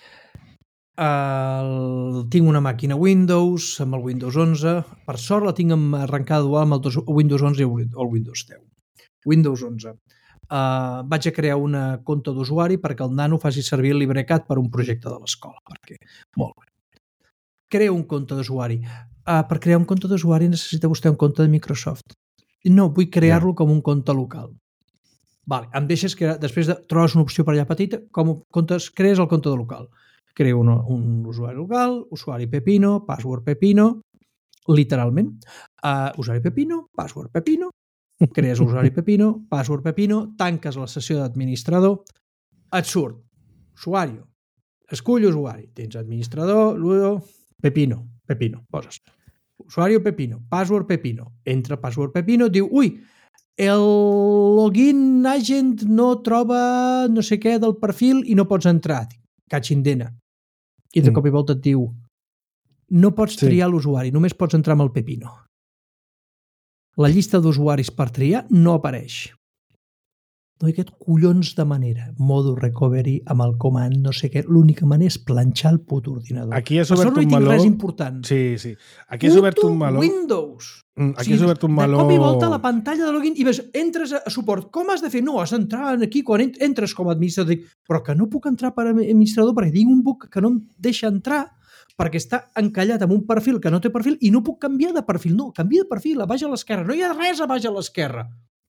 Tinc una màquina Windows amb el Windows 11, per sort la tinc arrencada dual amb el Windows 11 i el Windows 10. Windows 11. Vaig a crear una compte d'usuari perquè el nano faci servir el LibreCAD per un projecte de l'escola. Molt bé. Creo un compte d'usuari. Per crear un compte d'usuari necessita vostè un compte de Microsoft. No, vull crear-lo com un compte local. Vale, em deixes que després trobes una opció per allà petita, crees el compte de local. Creo un usuari local, usuari Pepino, password Pepino, literalment. Usuari Pepino, password Pepino, crees usuari Pepino, password Pepino, tanques la sessió d'administrador, et surt usuari, escull usuari, tens administrador, Pepino, poses usuari Pepino, password Pepino, entra password Pepino, diu, el login agent no troba no sé què del perfil i no pots entrar. Catxindena. I de cop i volta et diu no pots triar l'usuari, només pots entrar amb el Pepino. La llista d'usuaris per triar no apareix. No hi ha aquest collons de manera. Modo recovery amb el comand, no sé què. L'única manera és planxar el puto ordinador. Aquí has obert un meló... No hi tinc res important. Sí. Aquí has obert un meló... Windows. Aquí has obert un meló... De cop i volta la pantalla de login i ves, entres a suport. Com has de fer? No, has d'entrar aquí quan entres com a administrador. Però que no puc entrar per administrador perquè tinc un bug que no em deixa entrar perquè està encallat amb un perfil que no té perfil i no puc canviar de perfil. No, canvia de perfil, a baix a l'esquerra. No hi ha res a baix a l'esquerra.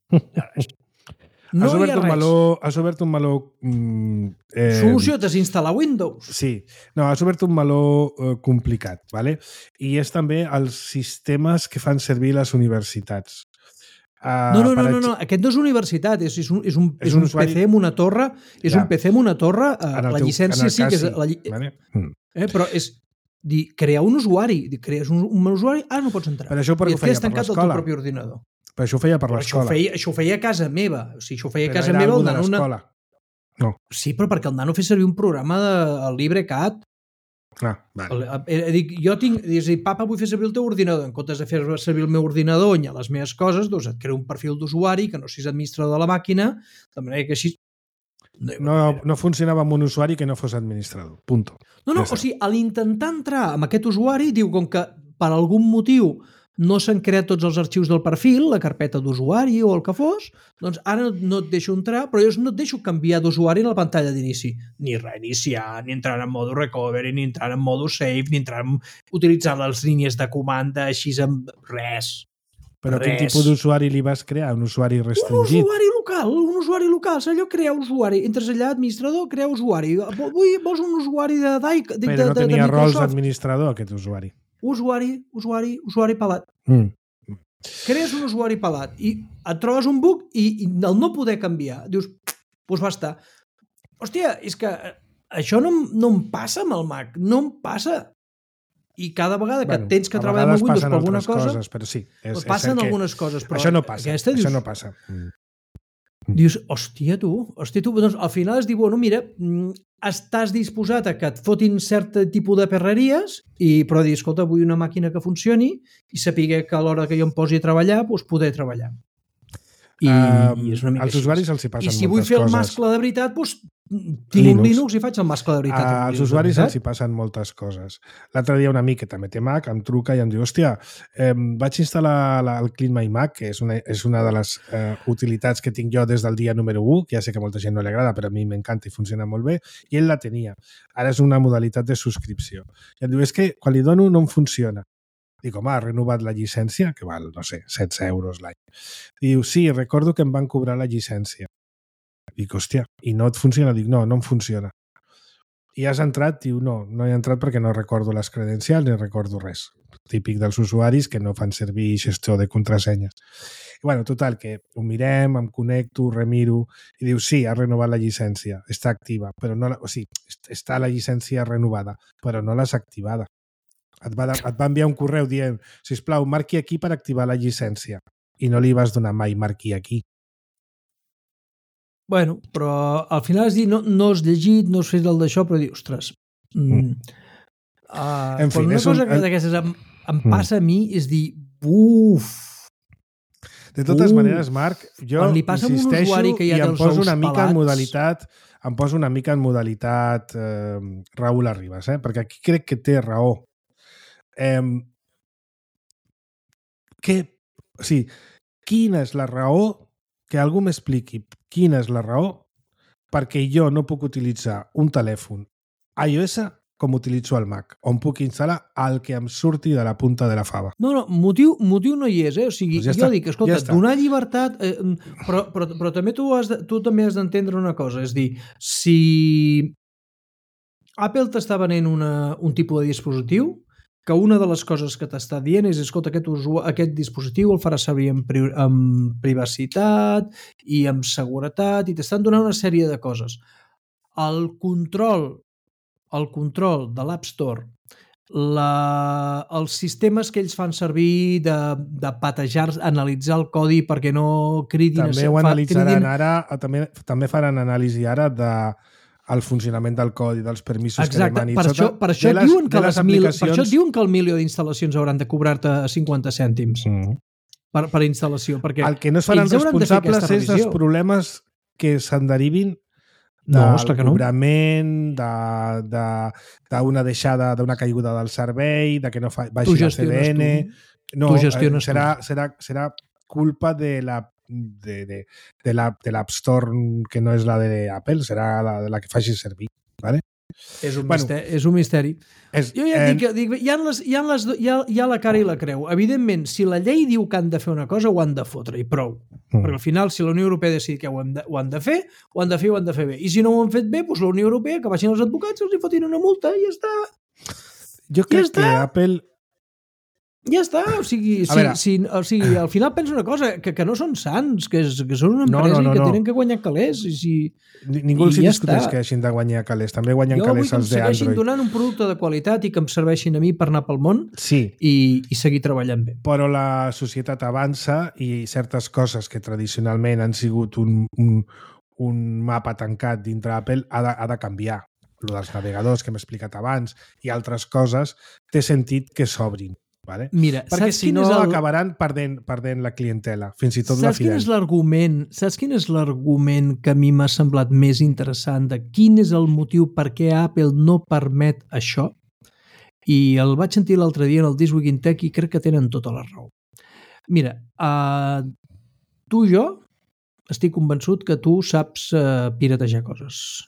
No hi ha res. Has obert un meló... Solució, desinstal·lar Windows. Sí. No, has obert un meló complicat, ¿vale? I és també els sistemes que fan servir les universitats. No. Aquest no és universitat, és un PC amb una torre. És un PC amb una torre. La llicència sí que és... Vale? Però és dir, crear un usuari. Crees un usuari, no pots entrar. Per això perquè ho feia per l'escola. I et quedes tancat el teu propi ordinador. Però això ho feia per l'escola. Això ho feia a casa meva. O sigui, això ho feia a casa meva. Però era algú de l'escola. No. Sí, però perquè el nano fes servir un programa del LibreCAD. Vale. Dic, jo tinc... Dius, papa, vull fer servir el teu ordinador. En comptes de fer servir el meu ordinador i les meves coses, doncs et creo un perfil d'usuari que no siguis administrador de la màquina, de manera que així... No funcionava amb un usuari que no fos administrador. Punto. No, o sigui, a l'intentar entrar amb aquest usuari, diu, com que per algun motiu no s'han creat tots els arxius del perfil, la carpeta d'usuari o el que fos, doncs ara no et deixo entrar, però jo no et deixo canviar d'usuari en la pantalla d'inici. Ni reiniciar, ni entrar en modo recovery, ni entrar en modo save, ni entrar en utilitzar les línies de comanda així amb res. Però quin tipus d'usuari li vas crear? Un usuari restringit? Un usuari local. Allò crear usuari. Entres allà, administrador, crear usuari. Vols un usuari de Microsoft? Però no tenia rols d'administrador, aquest usuari. Usuari pelat. Crees un usuari pelat i et trobes un bug i el no poder canviar. Dius, doncs va estar. Hòstia, és que això no em passa amb el Mac. No em passa. I cada vegada que tens que treballar amb Windows per alguna cosa... Però sí, passen algunes coses, però això no passa. Això no passa. Dius, hòstia, tu. Doncs al final es diu, bueno, mira, estàs disposat a que et fotin cert tipus de perreries, però dir, escolta, vull una màquina que funcioni i saber que a l'hora que jo em posi a treballar, doncs poder treballar. I és una mica als usuaris els hi passen moltes coses. I si vull fer el mascle de veritat, doncs tinc un Linux i faig el mascle de veritat. Als usuaris els hi passen moltes coses. L'altre dia un amic que també té Mac em truca i em diu, hòstia, vaig instal·lar el Clean My Mac, que és una de les utilitats que tinc jo des del dia número 1, que ja sé que a molta gent no li agrada, però a mi m'encanta i funciona molt bé, i ell la tenia. Ara és una modalitat de subscripció. I em diu, és que quan li dono no em funciona. Dic, home, ha renovat la llicència, que val, no sé, 16 euros l'any. Diu, sí, recordo que em van cobrar la llicència. Dic, hòstia, i no et funciona? Dic, no em funciona. I has entrat? Diu, no he entrat perquè no recordo les credencials ni recordo res. Típic dels usuaris que no fan servir gestió de contrasenyes. I bueno, total, que ho mirem, em connecto, remiro, i diu, sí, ha renovat la llicència, està activa, però no, o sigui, està la llicència renovada, però no l'has activada. Et va enviar un correu dient, sisplau, marqui aquí per activar la llicència. I no li vas donar mai marqui aquí. Bueno, però al final has dit, no has llegit, no has fet el d'això, però dius, ostres, en fi, una cosa d'aquestes em passa a mi és dir, buf. De totes maneres, Marc, jo insisteixo i em poso una mica en modalitat Raül Arribas, perquè aquí crec que té raó. Quina és la raó, que algú m'expliqui quina és la raó perquè jo no puc utilitzar un telèfon iOS com utilitzo el Mac, on puc instal·lar el que em surti de la punta de la fava. No, motiu no hi és, O sigui, pues jo dic, escolta, donar llibertat, però també tu també has d'entendre una cosa, és dir, si Apple t'està venent un tipus de dispositiu, que una de les coses que t'està dient és, escolta, aquest dispositiu el farà servir amb privacitat i amb seguretat, i t'estan donant una sèrie de coses. El control de l'App Store, els sistemes que ells fan servir de patejar, analitzar el codi perquè no cridin... També ho analitzaran ara, també faran anàlisi ara el funcionament del codi, dels permisos que demanin. Per això diuen que el milió d'instal·lacions hauran de cobrar-te 50 cèntims per instal·lació. El que no es faran responsables és dels problemes que se'n derivin del cobrament, d'una deixada, d'una caiguda del servei, de que no baixi la CDN... No, serà culpa de l'App Store que no és la d'Apple, serà la que faci servir, ¿vale? És un misteri. Jo ja dic, hi ha la cara i la creu. Evidentment, si la llei diu que han de fer una cosa, ho han de fotre, i prou. Perquè al final, si la Unió Europea decidi que ho han de fer, ho han de fer bé. I si no ho han fet bé, doncs la Unió Europea, que vagin els advocats, els hi fotin una multa i ja està. Jo crec que Apple... Ja està, o sigui, al final penso una cosa, que no són sants, que són una empresa i que tenen que guanyar calés. Ningú els discuteix que hagin de guanyar calés, també guanyen calés els d'Android. Jo vull que em segueixin donant un producte de qualitat i que em serveixin a mi per anar pel món i seguir treballant bé. Però la societat avança i certes coses que tradicionalment han sigut un mapa tancat dintre Apple ha de canviar. El dels navegadors que hem explicat abans i altres coses té sentit que s'obrin. Vale? Mira, perquè saps si quin no és el... acabaran perdent la clientela, fins i tot la Saps quin fidel. és l'argument? Saps quin és l'argument que a mi m'ha semblat més interessant de quin és el motiu per què Apple no permet això? I el vaig sentir l'altre dia en el This Week in Tech i crec que tenen tota la raó. Mira, tu i jo estic convençut que tu saps piratejar coses.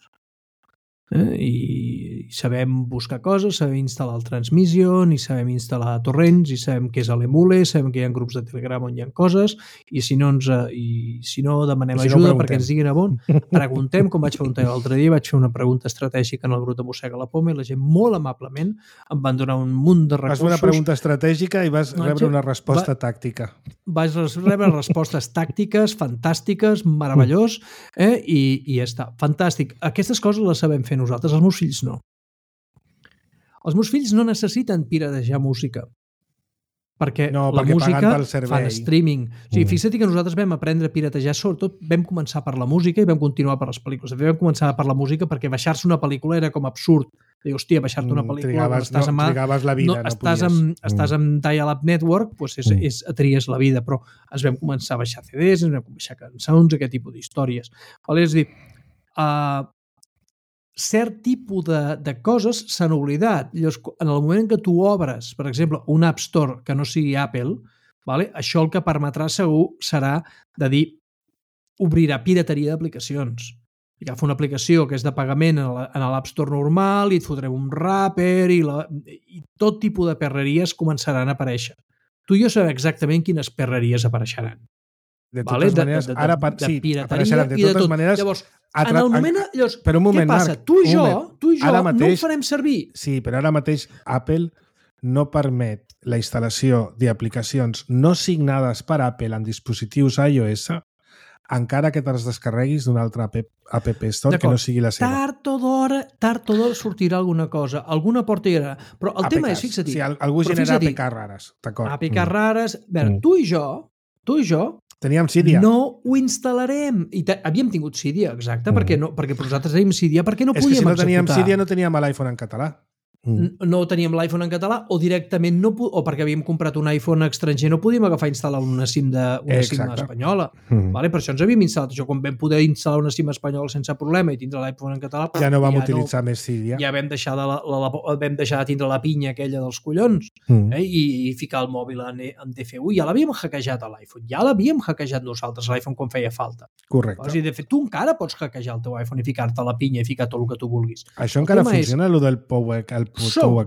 I sabem buscar coses, sabem instal·lar el Transmission, i sabem instal·lar torrents, i sabem què és l'Emule, sabem que hi ha grups de Telegram on hi ha coses, i si no, demanem ajuda perquè ens diguin a on. Preguntem, com vaig preguntar l'altre dia, vaig fer una pregunta estratègica en el grup de Mossega la Poma i la gent molt amablement em van donar un munt de recursos. Vas fer una pregunta estratègica i vas rebre una resposta tàctica. Vaig rebre respostes tàctiques, fantàstiques, meravellós, i ja està. Fantàstic. Aquestes coses les sabem fer nosaltres, els meus fills no. Els meus fills no necessiten piratejar música, perquè la música fan streaming. O sigui, fixa't que nosaltres vam aprendre a piratejar, sobretot vam començar per la música i vam continuar per les pel·lícules. Vam començar per la música perquè baixar-se una pel·lícula era com absurd. Diu, hòstia, baixar-te una pel·lícula trigaves la vida, estàs amb Dial-Up Network, doncs tries la vida, però ens vam començar a baixar CDs, ens vam baixar cançons, aquest tipus d'històries. És a dir, cert tipus de coses s'han oblidat. Llavors, en el moment en què tu obres, per exemple, un App Store que no sigui Apple, això el que permetrà segur serà de dir obrirà pirateria d'aplicacions. Agafa una aplicació que és de pagament en l'App Store normal i et fotrem un wrapper i tot tipus de perreries començaran a aparèixer. Tu i jo sabem exactament quines perreries apareixeran. De totes maneres, ara sí, apareixeran de totes maneres. Llavors, en el moment, què passa? Marc, tu i jo no ho farem servir. Sí, però ara mateix Apple no permet la instal·lació d'aplicacions no signades per Apple en dispositius iOS encara que te'ls descarreguis d'un altre App Store que no sigui la seva. Tard o d'hora sortirà alguna cosa, alguna porta hi haurà. Però el tema és, fixa't. Sí, algú genera APK rares, d'acord. APK rares. Tu i jo teníem Cydia. No ho instal·larem. Havíem tingut Cydia, exacte, perquè nosaltres teníem Cydia, perquè no podíem executar. És que si no teníem Cydia no teníem l'iPhone en català. No teníem l'iPhone en català o directament o perquè havíem comprat un iPhone estranger no podíem agafar i instal·lar una SIM espanyola. Per això ens havíem instal·lat això. Quan vam poder instal·lar una SIM espanyola sense problema i tindre l'iPhone en català, ja no vam utilitzar més Cydia. Ja vam deixar de tindre la pinya aquella dels collons i ficar el mòbil en DFU. Ja l'havíem hackejat a l'iPhone. Ja l'havíem hackejat nosaltres a l'iPhone quan feia falta. Correcte. De fet, tu encara pots hackejar el teu iPhone i ficar-te la pinya i ficar tot el que tu vulguis. Això encara funciona, el del Power, segur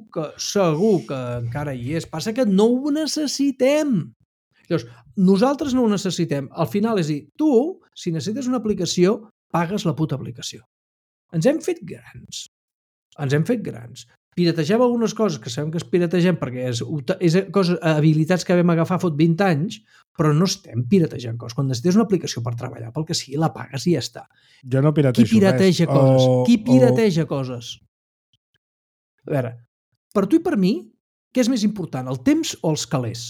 que encara hi és. Passa que no ho necessitem. Llavors, nosaltres no ho necessitem. Al final és dir, tu, si necessites una aplicació, pagues la puta aplicació. Ens hem fet grans. Pirategem algunes coses que sabem que es pirategem perquè és habilitats que vam agafar fot 20 anys, però no estem piratejant coses. Quan necessites una aplicació per treballar, pel que sigui, la pagues i ja està. Jo no piratejo Qui pirateja coses? Qui pirateja coses? A veure, per tu i per mi, què és més important, el temps o els calés?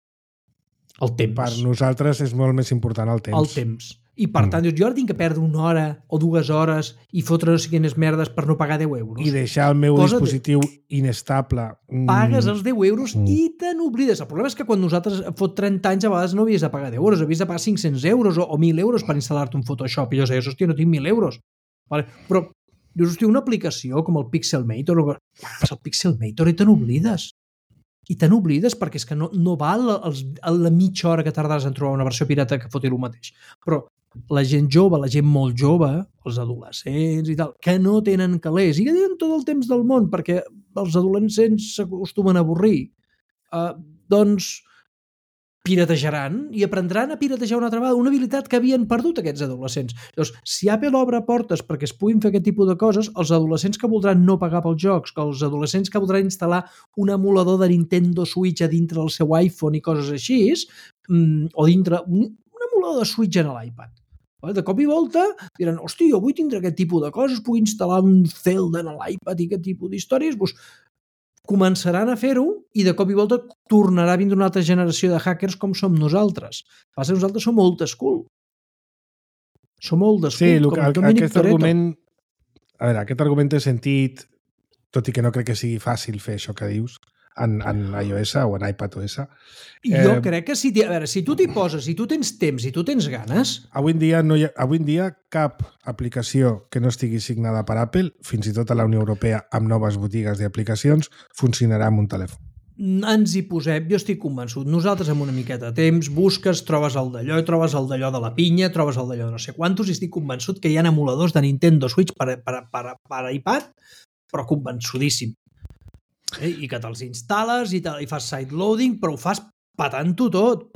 El temps. Per nosaltres és molt més important el temps. El temps. I per tant, jo ara tinc que perdre 1 hora o 2 hores i fotre no sé quines merdes per no pagar 10 euros. I deixar el meu dispositiu inestable. Pagues els 10 euros i te n'oblides. El problema és que quan nosaltres fot 30 anys a vegades no havies de pagar 10 euros, havies de pagar 500 euros o 1.000 euros per instal·lar-te un Photoshop. I jo sé, hòstia, no tinc 1.000 euros. Però dius, hòstia, una aplicació com el Pixelmator, el Pixelmator i te n'oblides. I te n'oblides perquè és que no val la mitja hora que tardaràs en trobar una versió pirata que foti el mateix. Però la gent jove, la gent molt jove, els adolescents i tal, que no tenen calés i que tenen tot el temps del món perquè els adolescents s'acostumen a avorrir, doncs piratejaran i aprendran a piratejar una altra vegada, una habilitat que havien perdut aquests adolescents. Llavors, si Apple obre portes perquè es puguin fer aquest tipus de coses, els adolescents que voldran no pagar pels jocs, que els adolescents que voldran instal·lar un emulador de Nintendo Switch a dintre del seu iPhone i coses així, o dintre un emulador de Switch en l'iPad. De cop i volta diran, hòstia, jo vull tindre aquest tipus de coses, puc instal·lar un Zelda en l'iPad i aquest tipus d'històries, doncs començaran a fer-ho i de cop i volta tornarà a vindre una altra generació de hackers com som nosaltres. Passa que nosaltres som old school. Som old school. Sí, aquest argument... A veure, aquest argument té sentit, tot i que no crec que sigui fàcil fer això que dius. en iOS o en iPadOS. Jo crec que si tu t'hi poses, si tu tens temps i tu tens ganes... Avui en dia cap aplicació que no estigui signada per Apple, fins i tot a la Unió Europea amb noves botigues d'aplicacions, funcionarà amb un telèfon. Ens hi posem, jo estic convençut. Nosaltres amb una miqueta de temps busques, trobes el d'allò de la pinya, trobes el d'allò de no sé quantos, i estic convençut que hi ha emuladors de Nintendo Switch per iPad, però convençudíssim. I que te'ls instal·les i fas sideloading, però ho fas patant-ho tot,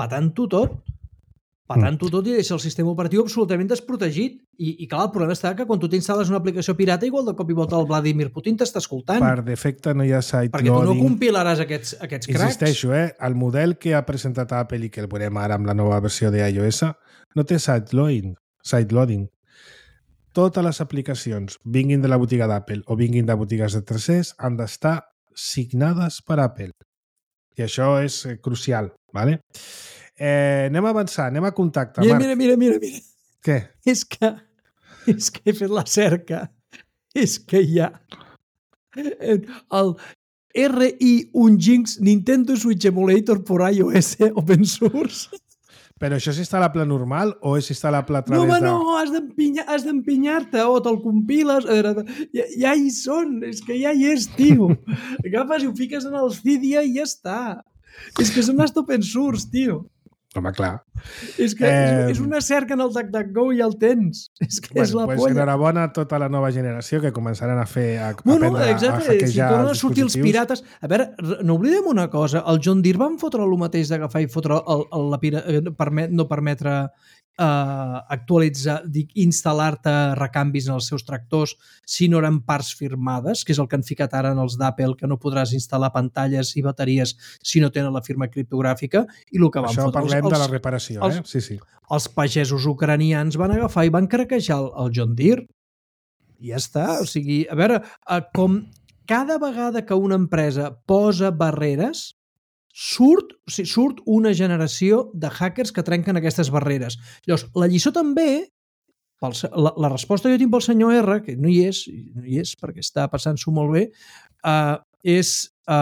i deixa el sistema operatiu absolutament desprotegit. I clar, el problema està que quan tu t'instal·les una aplicació pirata, igual de cop i volta el Vladimir Putin t'està escoltant. Per defecte no hi ha sideloading. Perquè tu no compilaràs aquests cracs. Insisteixo, el model que ha presentat Apple i que el veurem ara amb la nova versió d'iOS no té sideloading. Totes les aplicacions, vinguin de la botiga d'Apple o vinguin de botigues de tercers, han d'estar signades per Apple. I això és crucial, ¿vale? Anem a avançar, anem a contacte. Mira. Què? És que he fet la cerca. És que hi ha el RI Unjinx Nintendo Switch Emulator por iOS open source. Però això és instal·lable normal o és instal·lable a través de... No, has d'empinyar-te o te'l compiles. Ja hi són, és que ja hi és, tio. Agafes i ho fiques en el Cydia i ja està. És que són open source, tio. Home, clar. És que és una cerca en el DuckDuckGo i ja el tens. És que és la polla. Enhorabona a tota la nova generació que començaran a fer a hackejar si tornen a sortir els pirates. A veure, no oblidem una cosa. El John Deere van fotre el mateix d'agafar i fotre no permetre actualitzar, instal·lar-te recanvis en els seus tractors si no eren parts firmades, que és el que han ficat ara en els d'Apple, que no podràs instal·lar pantalles i bateries si no tenen la firma criptogràfica. I el que van això fotre parlem de la reparació, Sí. Els pagesos ucranians van agafar i van craquejar el John Deere. I ja està. O sigui, a veure, com cada vegada que una empresa posa barreres, surt una generació de hackers que trenquen aquestes barreres. Llavors, la lliçó també, la resposta que jo tinc pel senyor R, que no hi és perquè està passant-s'ho molt bé, és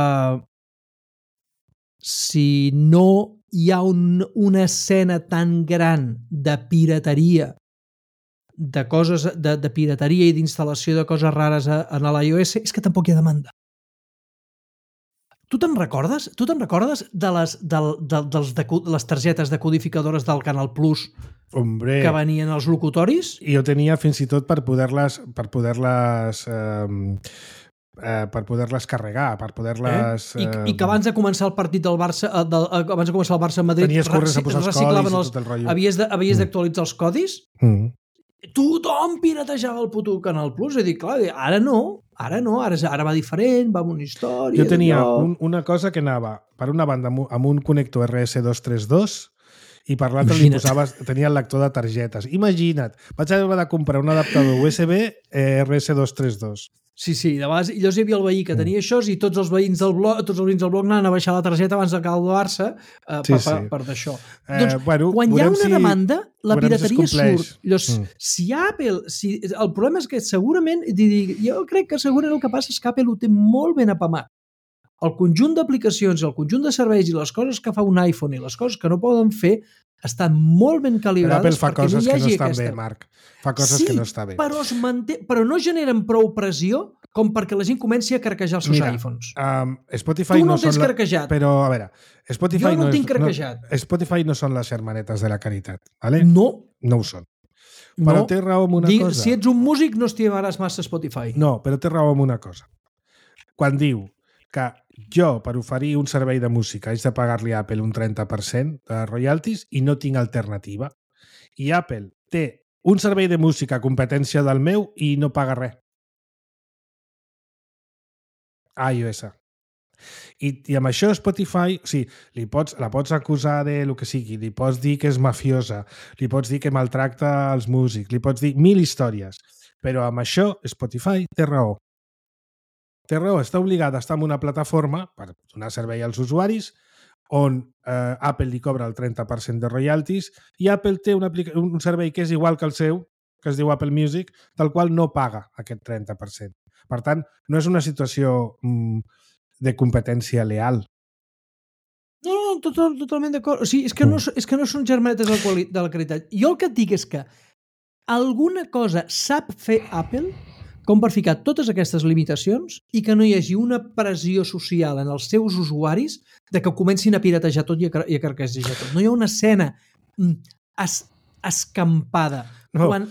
si no hi ha una escena tan gran de pirateria de pirateria i d'instal·lació de coses rares en l'iOS, és que tampoc hi ha demanda. Tu te'n recordes? De les targetes decodificadores del Canal Plus que venien als locutoris? I jo tenia fins i tot per poder-les carregar, per poder-les... I que abans de començar el partit del Barça, abans de començar el Barça-Madrid, reciclaven tot el rotllo. Havies d'actualitzar els codis? Tothom piratejava el puto Canal Plus. És a dir, clar, ara va diferent, va amb una història... Jo tenia una cosa que anava, per una banda, amb un connector RS232 i per l'altra tenia el lector de targetes. Imagina't, vaig haver de comprar un adaptador USB RS232. Sí, de vegades, llavors hi havia el veí que tenia això i tots els veïns del blog anaven a baixar la targeta abans d'acabar el Barça per d'això. Doncs, quan hi ha una demanda, la pirateria surt. Llavors, si Apple... el problema és que segurament... Jo crec que segurament el que passa és que Apple ho té molt ben apamat. El conjunt d'aplicacions, el conjunt de serveis i les coses que fa un iPhone i les coses que no poden fer estan molt ben calibrades perquè no hi hagi aquesta... Bé, Marc. Fa coses que no està bé. Però no generen prou pressió com perquè la gent comenci a craquejar els seus iPhones. Spotify tu no tens craquejat. Però, a veure, Spotify jo no tinc craquejat. Spotify no són les germanetes de la caritat, ¿vale? No. No ho són. Però té raó amb una cosa. Si ets un músic no estimaràs massa Spotify. No, però té raó amb una cosa. Quan diu que jo, per oferir un servei de música, haig de pagar-li a Apple un 30% de royalties i no tinc alternativa. I Apple té un servei de música a competència del meu i no paga res. iOS. I amb això Spotify, o sigui, la pots acusar de lo que sigui, li pots dir que és mafiosa, li pots dir que maltracta els músics, li pots dir 1000 històries, però amb això Spotify té raó. Té raó, està obligada a estar en una plataforma per donar servei als usuaris on Apple li cobra el 30% de royalties i Apple té un servei que és igual que el seu, que es diu Apple Music, del qual no paga aquest 30%. Per tant, no és una situació de competència leal. No, totalment d'acord. O sigui, és que no són germanetes de la qualitat. Jo el que et dic és que alguna cosa sap fer Apple com per ficar totes aquestes limitacions i que no hi hagi una pressió social en els seus usuaris de que comencin a piratejar tot i a carquejar tot. No hi ha una escena escampada. No, Quan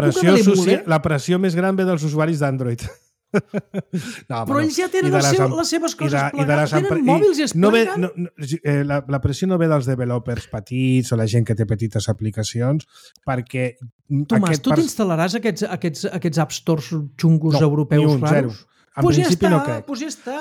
la pressió més gran ve dels usuaris d'Android. No, però ells ja tenen les seves coses plegades, tenen mòbils i es pleguen. La pressió no ve dels developers petits o la gent que té petites aplicacions, perquè... Tomàs, tu t'instal·laràs aquests App Stores xungos europeus raros? En principi no crec. Pues ja està.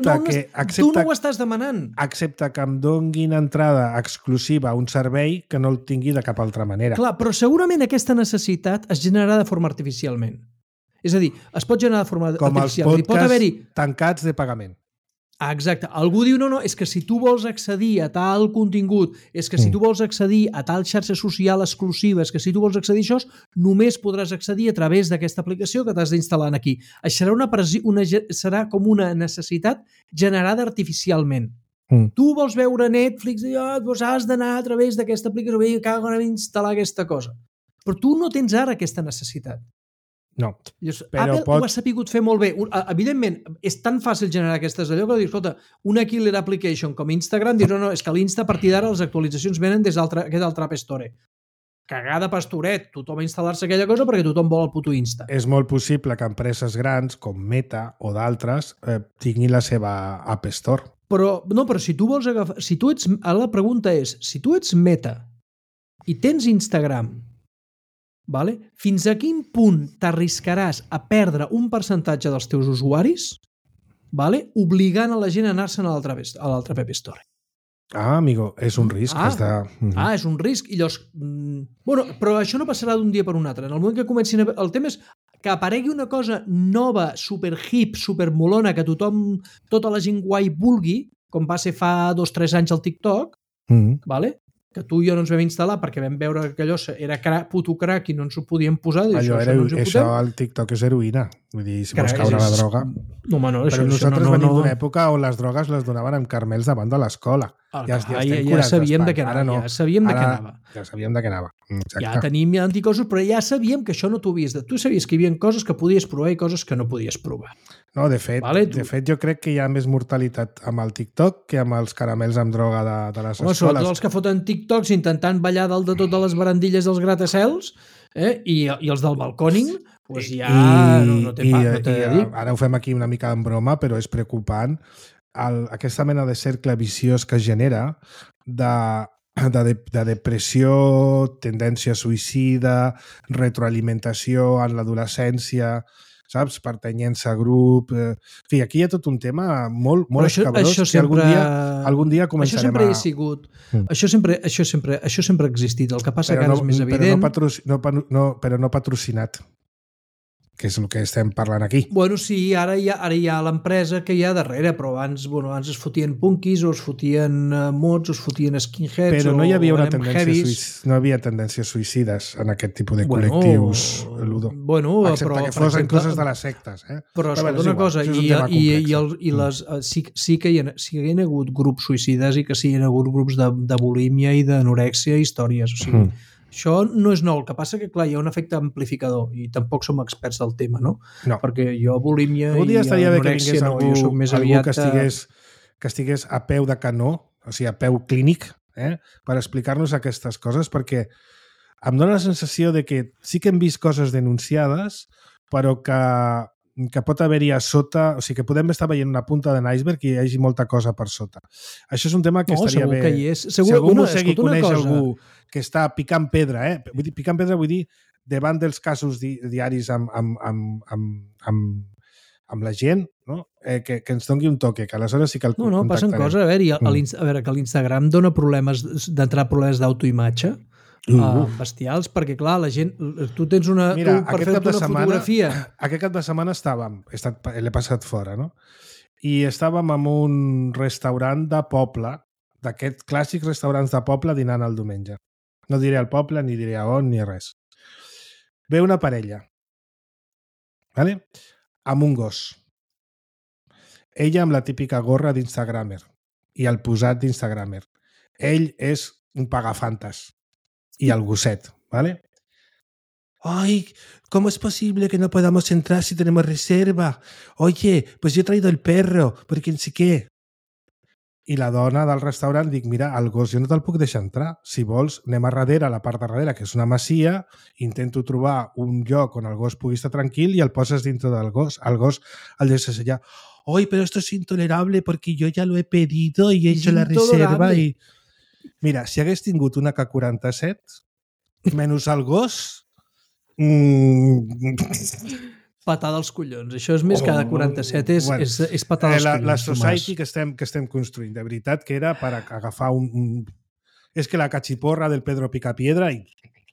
Tu no ho estàs demanant. Excepte que em donguin entrada exclusiva a un servei que no el tingui de cap altra manera. Clar, però segurament aquesta necessitat es generarà de forma artificialment. És a dir, es pot generar de forma artificial. Com els podcasts tancats de pagament. Exacte. Algú diu, no, és que si tu vols accedir a tal contingut, és que si tu vols accedir a tal xarxa social exclusiva, és que si tu vols accedir a això, només podràs accedir a través d'aquesta aplicació que t'has d'instal·lar aquí. Això serà com una necessitat generada artificialment. Tu vols veure Netflix i has d'anar a través d'aquesta aplicació i cago en instal·lar aquesta cosa. Però tu no tens ara aquesta necessitat. No. Apple ho ha sapigut fer molt bé. Evidentment, és tan fàcil generar aquestes allò que dius, escolta, una killer application com Instagram, dius, no, és que l'Insta a partir d'ara les actualitzacions venen des d'aquest altre App Store. Cagada pastoret, tothom a instal·lar-se aquella cosa perquè tothom vol el puto Insta. És molt possible que empreses grans com Meta o d'altres tinguin la seva App Store. Però si tu vols agafar... La pregunta és, si tu ets Meta i tens Instagram, vale? Fins a quin punt t'arriscaràs a perdre un percentatge dels teus usuaris, vale? Obligant a la gent a anar-se'n a l'altre App Store? Amigo, és un risc. És un risc. I llavors, però això no passarà d'un dia per un altre. En el moment que comencin el tema és que aparegui una cosa nova, super hip, super molona, que tota la gent guai vulgui, com va ser fa 2-3 anys al TikTok, vale? Que tu i jo no ens vam instal·lar perquè vam veure que allò era puto crack i no ens ho podíem posar. Això al TikTok és heroïna. Vull dir, si vols caure la droga... No, però nosaltres venim d'una època on les drogues les donaven amb carmels davant de l'escola. Ja sabíem de què anava. Ja sabíem de què anava. Ja teníem anticossos, però ja sabíem que això no t'ho havies de... Tu sabies que hi havia coses que podies provar i coses que no podies provar. No, de fet, jo crec que hi ha més mortalitat amb el TikTok que amb els caramels amb droga de les escoles. Sobretot els que foten TikToks intentant ballar dalt de totes les barandilles dels gratacels i els del balcòning, doncs ja no té dir. Ara ho fem aquí una mica en broma, però és preocupant aquesta mena de cercle viciós que es genera de depressió, tendència suïcida, retroalimentació en l'adolescència, saps? Pertanyents a grup... En fi, aquí hi ha tot un tema molt escabrós que algun dia començarem a... Això sempre ha existit. El que passa que ara és més evident... Però no patrocinat, que és el que estem parlant aquí. Bueno, sí, ara hi ha l'empresa que hi ha darrere, però abans es fotien punkis, o es fotien mods, o es fotien skinheads, però no hi havia no havia tendències suïcides en aquest tipus de col·lectius, Ludo. Excepte que fos en coses de les sectes. Però escolta una cosa, sí que hi ha hagut grups suïcides i que sí hi ha hagut grups de bulímia i d'anorèxia i històries, o sigui... Això no és nou, el que passa que, clar, hi ha un efecte amplificador i tampoc som experts del tema, no? Perquè jo bulímia i anorèxia jo soc més aviat... que estigués a peu de canó, o sigui, a peu clínic, per explicar-nos aquestes coses, perquè em dóna la sensació de que sí que hem vist coses denunciades, però que pot haver-hi a sota, o sigui, que podem estar veient una punta de l'iceberg i hi hagi molta cosa per sota. Això és un tema que estaria bé... Que hi és. Si algú coneix algú que està picant pedra, picant pedra vull dir davant dels casos diaris amb la gent, no? Que ens doni un toque, que aleshores sí que el contactarem. No, passen coses. A veure, que l'Instagram dona problemes d'autoimatge bestials, perquè clar, la gent, tu tens una... Mira, per fer una fotografia... Aquest cap de setmana l'he passat fora, no? I estàvem en un restaurant de poble, d'aquests clàssics restaurants de poble dinant el diumenge. No diré el poble, ni diré on, ni res. Ve una parella, vale? Amb un gos. ella amb la típica gorra d'Instagrammer i el posat d'Instagrammer. Ell és un pagafantas y al gusset, ¿vale? Ay, ¿cómo es posible que no podamos entrar si tenemos reserva? Oye, pues yo he traído el perro, porque no sé què. I la dona del restaurant dic, mira, el gos jo no te'l puc deixar entrar. Si vols, anem a darrere, a la part de darrere, que és una masia, intento trobar un lloc on el gos pugui estar tranquil i el poses dintre del gos. El gos el deixes allà. Ay, pero esto es intolerable porque yo ya lo he pedido y he hecho la reserva y... Mira, si hagués tingut una K47, menys el gos... Patada als collons. Això és més que de 47, és patada als collons. La society que estem construint, de veritat, que era per agafar un... És que la cachiporra del Pedro Picapiedra i...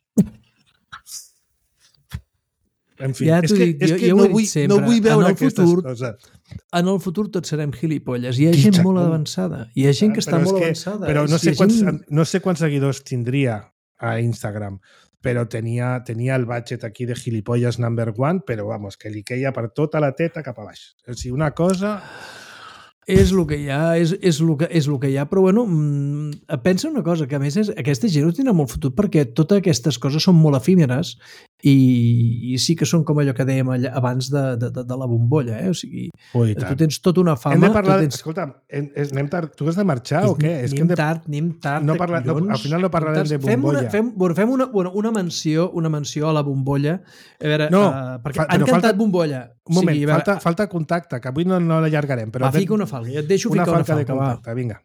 En fi, ja és que no vull veure aquestes coses. En el futur tots serem gilipolles. Hi ha gent molt avançada. Hi ha gent que està molt avançada. Però no sé quants seguidors tindria a Instagram, però tenia el budget aquí de gilipolles number one, però vamos, que li queia per tota la teta cap a baix. O sigui, una cosa... És el que hi ha, és el que hi ha, però bueno, pensa una cosa, que a més aquesta gent no tindrà molt futur perquè totes aquestes coses són molt efímeres i sí que són com allò que dèiem abans de la bombolla, o sigui, tu tens tota una fama... Hem de parlar... Escolta, anem tard. Tu has de marxar o què? Anem tard. Al final no parlarem de bombolla. Fem una menció a la bombolla. A veure, perquè han cantat bombolla. Un moment, falta contacte, que avui no l'allargarem. Va, fica una falca. Ja et deixo ficar una falca. De contacte, vinga.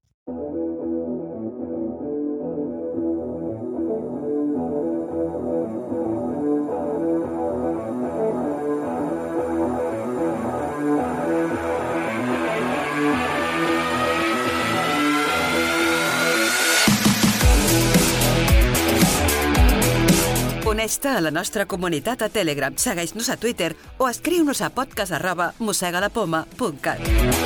Uneix-te a la nostra comunitat a Telegram, segueix-nos a Twitter o escriu-nos a podcast@mossegalapoma.cat.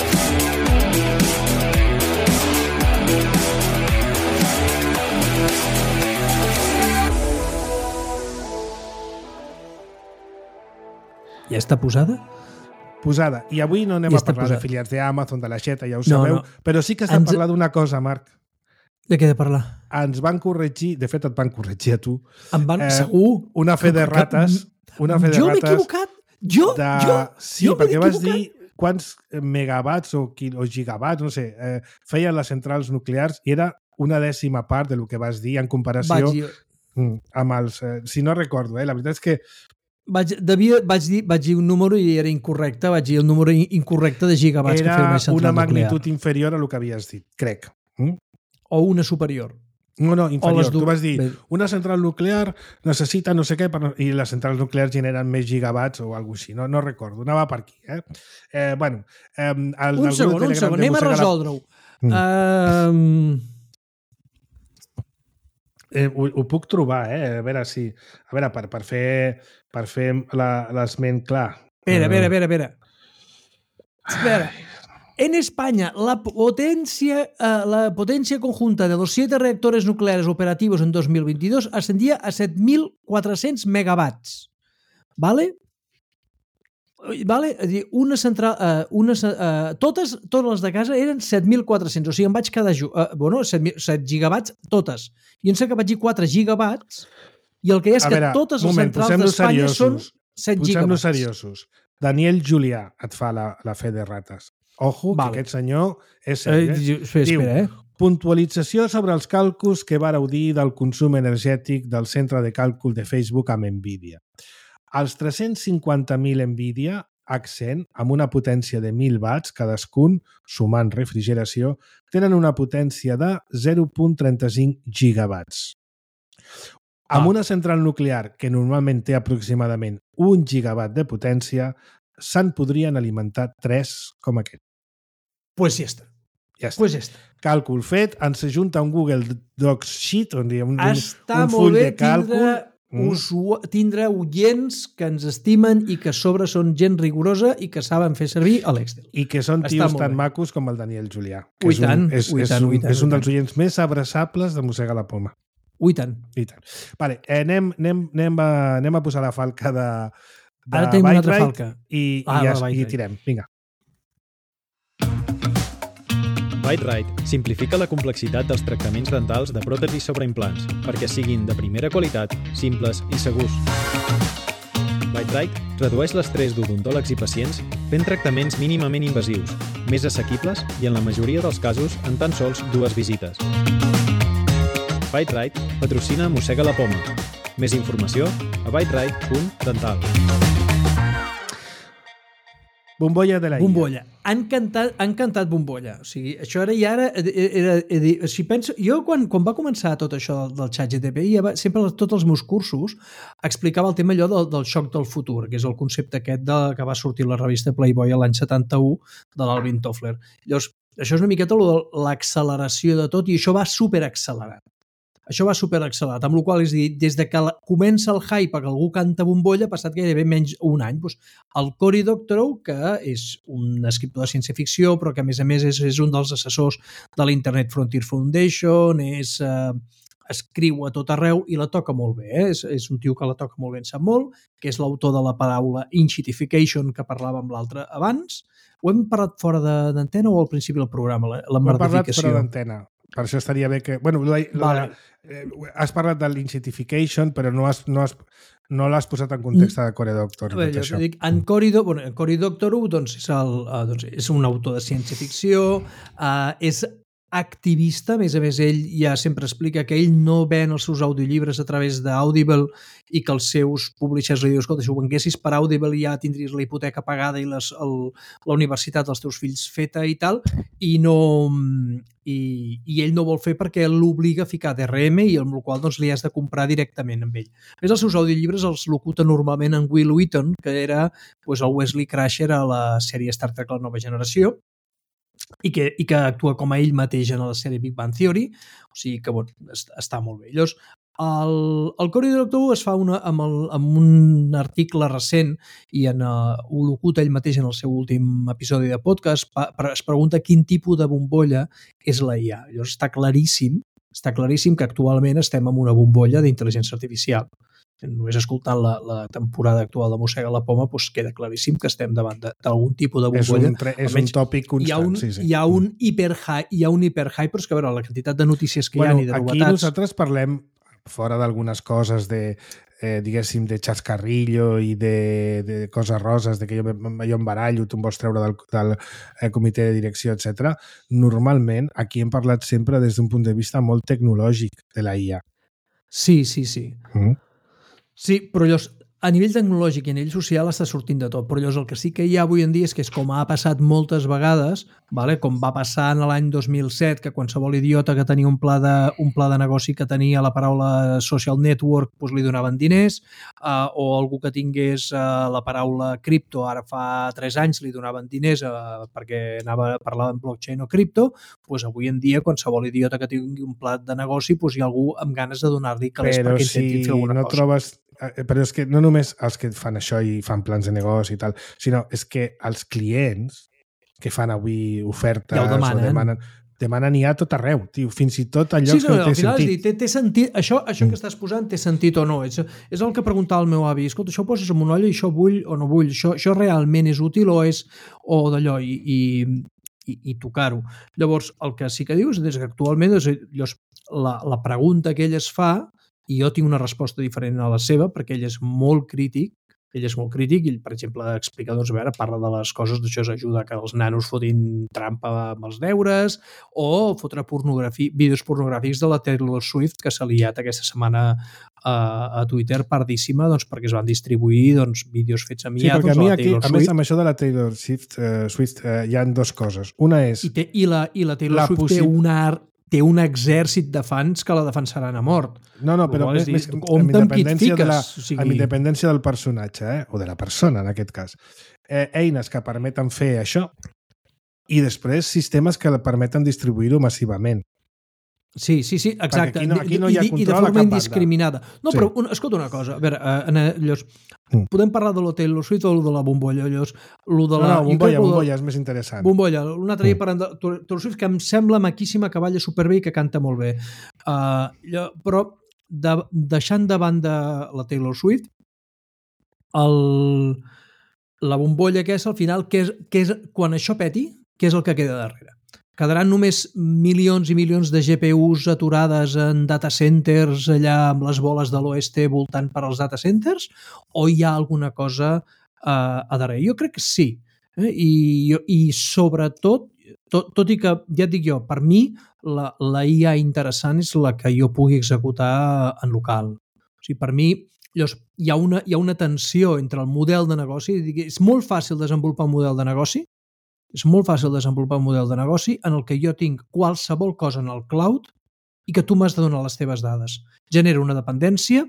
Ja està posada? Posada. I avui no anem a parlar d'afiliats d'Amazon, de la Xeta, ja ho sabeu, però sí que estem parlant d'una cosa, Marc. De què he de parlar? Ens van corregir, de fet et van corregir a tu. Segur? Una fe de rates. Jo m'he equivocat? Jo? Sí, perquè vas dir quants megawatts o gigawatts, no sé, feien les centrals nuclears i era una dècima part del que vas dir en comparació amb els... Si no recordo, la veritat és que vaig dir un número i era incorrecte, vaig dir el número incorrecte de gigawatts que feia una central nuclear. Era una magnitud inferior a el que havies dit, crec. O una superior. No, inferior. Tu vas dir, una central nuclear necessita no sé què, i les centrals nuclears generen més gigawatts o alguna cosa així. No recordo, anava per aquí. Un segon, anem a resoldre-ho. Ho puc trobar, a veure si... A veure, per fer l'esment clar. Espera. En España, la potencia conjunta de los 7 reactores nucleares operativos en 2022 ascendía a 7.400 megawatts. ¿Vale? És dir, una central... totes les de casa eren 7.400. O sigui, em vaig quedar... 7 gigawatts, totes. I em sé que vaig dir 4 gigawatts i el que és que totes les centrals d'Espanya són 7 gigawatts. Posem-nos seriosos. Daniel Julià et fa la fe de rates. Ojo, que aquest senyor és seriós. Diu, puntualització sobre els càlculs que vareu dir del consum energètic del centre de càlcul de Facebook amb NVIDIA. Els 350.000 NVIDIA Accent, amb una potència de 1.000 watts cadascun, sumant refrigeració, tenen una potència de 0,35 gigawatts. Amb una central nuclear que normalment té aproximadament 1 gigawatt de potència, se'n podrien alimentar 3 com aquest. Pues ja està. Càlcul fet, ens ajunta un Google Docs Sheet, on hi ha un full de càlcul. Tindre oients que ens estimen i que a sobre són gent rigorosa i que saben fer servir a l'Excel. I que són tios tan macos com el Daniel Julià. És un dels oients més abraçables de Mossega la Poma. I tant. Vale, anem a posar la falca de Ara tenim una altra falca. I tirem. Vinga. Bite-Rite simplifica la complexitat dels tractaments dentals de pròtesis sobre implants perquè siguin de primera qualitat, simples i segurs. Bite-Rite redueix l'estrès d'odontòlegs i pacients fent tractaments mínimament invasius, més assequibles i en la majoria dels casos en tan sols 2 visites. Bite-Rite patrocina Mossega la Poma. Més informació a biterite.dental. Bombolla de la Bombolla. Han cantat Bombolla. O sigui, això era i ara... Si penso, jo quan va començar tot això del ChatGPT, sempre tots els meus cursos explicava el tema allò del xoc del futur, que és el concepte aquest que va sortir a la revista Playboy l'any 71 de l'Alvin Toffler. Llavors, això és una miqueta l'acceleració de tot i això va superaccelerat. Això va superaccelerat, amb la qual cosa, és a dir, des de que comença el hype que algú canta Bombolla, ha passat gairebé menys un any. Doncs el Cory Doctorow, que és un escriptor de ciència-ficció, però que a més és un dels assessors de l'Internet Frontier Foundation, escriu a tot arreu i la toca molt bé. És un tio que la toca molt bé, en sap molt, que és l'autor de la paraula inshitification que parlàvem l'altre abans. Ho hem parlat fora d'antena o al principi del programa, la merdificació? Ho hem parlat fora d'antena. Per això estaria bé que... Bueno, has parlat de l'inshitification, però no l'has posat en context de Cory Doctorow. En Cory Doctorow és un autor de ciència-ficció, és activista, a més, ell ja sempre explica que ell no ven els seus audiollibres a través d'Audible i que els seus publishers li diuen, escolta, si ho venguessis per Audible ja tindries la hipoteca pagada i la universitat dels teus fills feta i tal, i ell no vol fer perquè l'obliga a ficar DRM i amb la qual cosa li has de comprar directament amb ell. A més, els seus audiollibres els locuta normalment en Will Wheaton, que era el Wesley Crusher a la sèrie Star Trek La Nova Generació, i que actua com a ell mateix en la sèrie Big Bang Theory, o sigui que està molt bé. Llavors, el Cory Doctorow es fa amb un article recent i ho locuta ell mateix en el seu últim episodi de podcast, es pregunta quin tipus de bombolla és la IA. Llavors està claríssim que actualment estem en una bombolla d'intel·ligència artificial. Només escoltant la temporada actual de Mossega la Poma queda claríssim que estem davant d'algun tipus de bombolla. És un tòpic constant. Hi ha un hiperhype, però és que a veure, la quantitat de notícies que hi ha i de novetats... Aquí nosaltres parlem, fora d'algunes coses diguéssim, de xascarrillo i de coses roses, de que jo em barallo, tu em vols treure del comitè de direcció, etc. Normalment, aquí hem parlat sempre des d'un punt de vista molt tecnològic de la IA. Sí. Sí, però llavors, a nivell tecnològic i a nivell social està sortint de tot, però llavors el que sí que hi ha avui en dia és que és com ha passat moltes vegades, com va passar en l'any 2007, que qualsevol idiota que tenia un pla de negoci que tenia la paraula social network li donaven diners, o algú que tingués la paraula cripto, ara fa 3 anys li donaven diners perquè parlava en blockchain o cripto, avui en dia qualsevol idiota que tingui un pla de negoci hi ha algú amb ganes de donar-li calés perquè intenti fer alguna cosa. Però és que no només els que fan això i fan plans de negoci i tal, sinó és que els clients que fan avui ofertes ja ho demanen IA a tot arreu, tio, fins i tot en llocs que no té sentit. Té sentit. Això que estàs posant té sentit o no? És el que preguntava el meu avi, escolta, això ho poses en una olla i això vull o no vull? Això realment és útil o d'allò? I tocar-ho. Llavors, el que sí que dius és que actualment la pregunta que ell es fa, i jo tinc una resposta diferent a la seva, perquè ell és molt crític, i ell, per exemple, explica, parla de les coses d'això ajuda que els nanos fotin trampa amb els deures, o fotre vídeos pornogràfics de la Taylor Swift, que s'ha liat aquesta setmana a Twitter pardíssima, perquè es van distribuir vídeos fets amb IA. Sí, perquè a mi aquí, a més amb això de la Taylor Swift hi ha 2 coses. Una és... I la Taylor Swift té un exèrcit de fans que la defensaran a mort. No, però més amb independència del personatge, o de la persona, en aquest cas. Eines que permeten fer això i després sistemes que permeten distribuir-ho massivament. Sí, exacte. Aquí no hi ha control i de forma indiscriminada. No, sí. Però escolta una cosa, a veure, podem parlar de la Taylor Swift o de la bombolla? Bombolla és més interessant. Bombolla, un altre dia parlant de Taylor Swift, que em sembla maquíssima, que balla superbé i que canta molt bé. Però deixant de banda la Taylor Swift, la bombolla que és al final, que és quan això peti, què és el que queda darrere? Quedaran només milions i milions de GPUs aturades en data centers allà amb les boles de l'oest voltant per als data centers? O hi ha alguna cosa a darrere? Jo crec que sí. I sobretot, tot i que, ja et dic jo, per mi la IA interessant és la que jo pugui executar en local. O sigui, per mi hi ha una tensió entre el model de negoci. És molt fàcil desenvolupar un model de negoci, en el que jo tinc qualsevol cosa en el cloud i que tu m'has de donar les teves dades. Genera una dependència,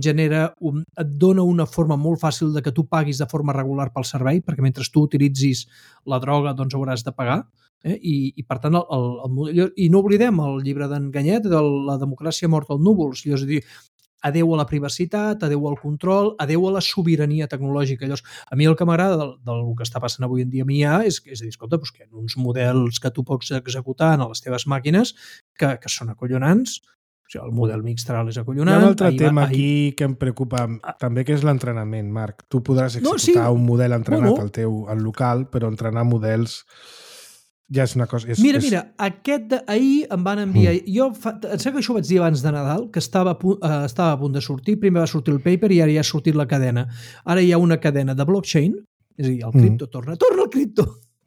et dona una forma molt fàcil de que tu paguis de forma regular pel servei, perquè mentre tu utilitzis la droga doncs hauràs de pagar. I per tant, i no oblidem el llibre d'en Ganyet de la democràcia morta als núvols. És a dir, adeu a la privacitat, adeu al control, adeu a la sobirania tecnològica. Llavors, a mi el que m'agrada del que està passant avui en dia amb IA és dir, escolta, doncs que hi ha uns models que tu pots executar en les teves màquines que són acollonants. O sigui, el model Mistral és acollonant. Hi ha un altre tema aquí que em preocupa també, que és l'entrenament, Marc. Tu podràs executar un model entrenat al local, però entrenar models ja és una cosa... Mira, ahir em van enviar... Jo, em sembla que això ho vaig dir abans de Nadal, que estava a punt de sortir. Primer va sortir el paper i ara ja ha sortit la cadena. Ara hi ha una cadena de blockchain, és a dir, el cripto torna el cripto!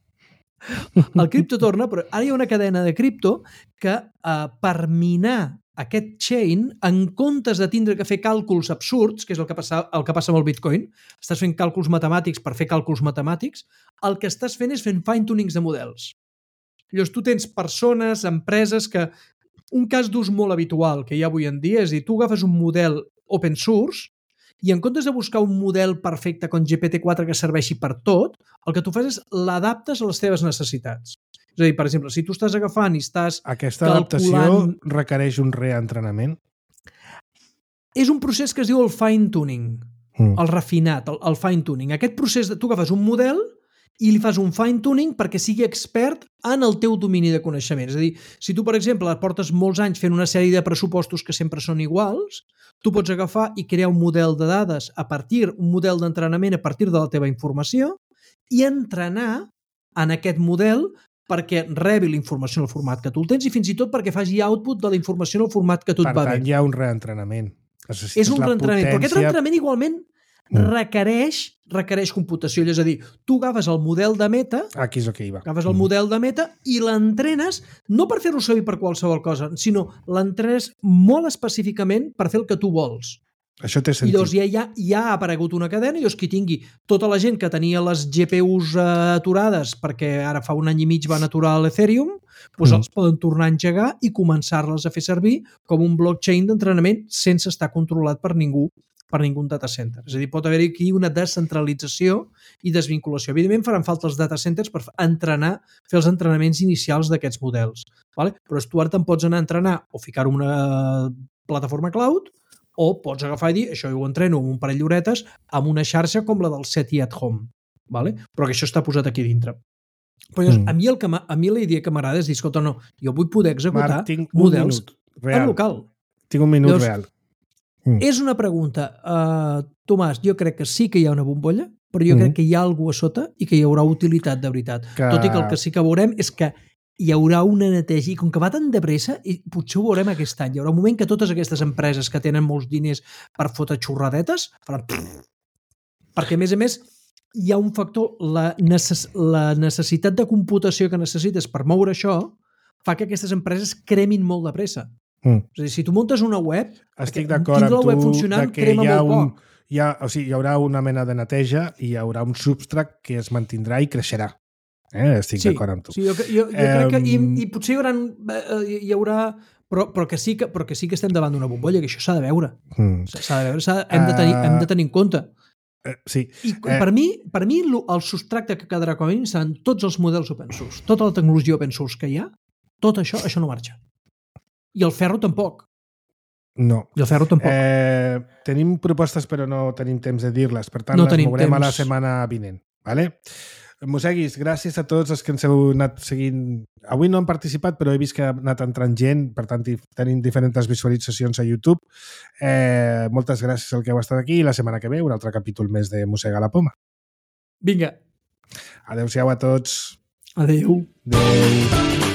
El cripto torna, però ara hi ha una cadena de cripto que per minar aquest chain, en comptes de tindre que fer càlculs absurds, que és el que passa amb el Bitcoin, estàs fent càlculs matemàtics per fer càlculs matemàtics, el que estàs fent és fent fine-tunings de models. Llavors, tu tens persones, empreses que... Un cas d'ús molt habitual que hi ha avui en dia és dir, tu agafes un model open source i en comptes de buscar un model perfecte com GPT-4 que serveixi per tot, el que tu fas és l'adaptes a les teves necessitats. És a dir, per exemple, si tu estàs agafant i estàs Aquesta adaptació requereix un reentrenament? És un procés que es diu el fine-tuning, el refinat, el fine-tuning. Aquest procés, tu agafes un model i li fas un fine-tuning perquè sigui expert en el teu domini de coneixement. És a dir, si tu, per exemple, portes molts anys fent una sèrie de pressupostos que sempre són iguals, tu pots agafar i crear un model de dades un model d'entrenament a partir de la teva informació i entrenar en aquest model perquè rebi la informació en el format que tu el tens i fins i tot perquè faci output de la informació en el format que tu et va bé. Per tant, hi ha un reentrenament. És un reentrenament, però aquest reentrenament igualment requereix computació. És a dir, tu agafes el model de meta, agafes el model de meta i l'entrenes no per fer-lo servir per qualsevol cosa, sinó l'entrenes molt específicament per fer el que tu vols. Això té sentit. I llavors ja ha aparegut una cadena i qui tingui tota la gent que tenia les GPUs aturades perquè ara fa un any i mig van aturar l'Ethereum, doncs els poden tornar a engegar i començar-les a fer servir com un blockchain d'entrenament sense estar controlat per ningú data center. És a dir, pot haver-hi aquí una descentralització i desvinculació. Evidentment faran falta els data centers per fer els entrenaments inicials d'aquests models. Però tu ara te'n pots anar a entrenar o ficar-ho en una plataforma cloud o pots agafar i dir, això ho entreno amb un parell d'horetes amb una xarxa com la del SETI at Home. Però que això està posat aquí dintre. Però a mi la idea que m'agrada és dir, escolta, no, jo vull poder executar models en local. Tinc un minut real. És una pregunta. Tomàs, jo crec que sí que hi ha una bombolla, però jo crec que hi ha alguna a sota i que hi haurà utilitat de veritat. Tot i que el que sí que veurem és que hi haurà una neteja i com que va tan de pressa, i potser ho veurem aquest any, hi haurà un moment que totes aquestes empreses que tenen molts diners per fotre xorradetes faran... Perquè, a més, hi ha un factor, la necessitat de computació que necessites per moure això fa que aquestes empreses cremin molt de pressa. És a dir, si tu muntes una web, estic d'acord amb tu que hi haurà una mena de neteja i hi haurà un substrat que es mantindrà i creixerà. Estic d'acord amb tu. Sí, jo crec que i potser hi haurà però que sí que estem davant d'una bombolla, que això s'ha de veure. S'ha de veure, hem de tenir en compte. Sí. I per mi el substracte que quedarà com a mínim seran tots els models open source, tota la tecnologia open source que hi ha, tot això no marxa. I el ferro tampoc. No. I el ferro tampoc. Tenim propostes però no tenim temps de dir-les, per tant les mourem a la setmana vinent. Moseguis, gràcies a tots els que ens heu anat seguint. Avui no han participat, però he vist que ha anat entrant gent, per tant tenim diferents visualitzacions a YouTube. Moltes gràcies al que heu estat aquí i la setmana que ve un altre capítol més de Mossega la Poma. Vinga. Adéu-siau a tots. Adéu. Adéu.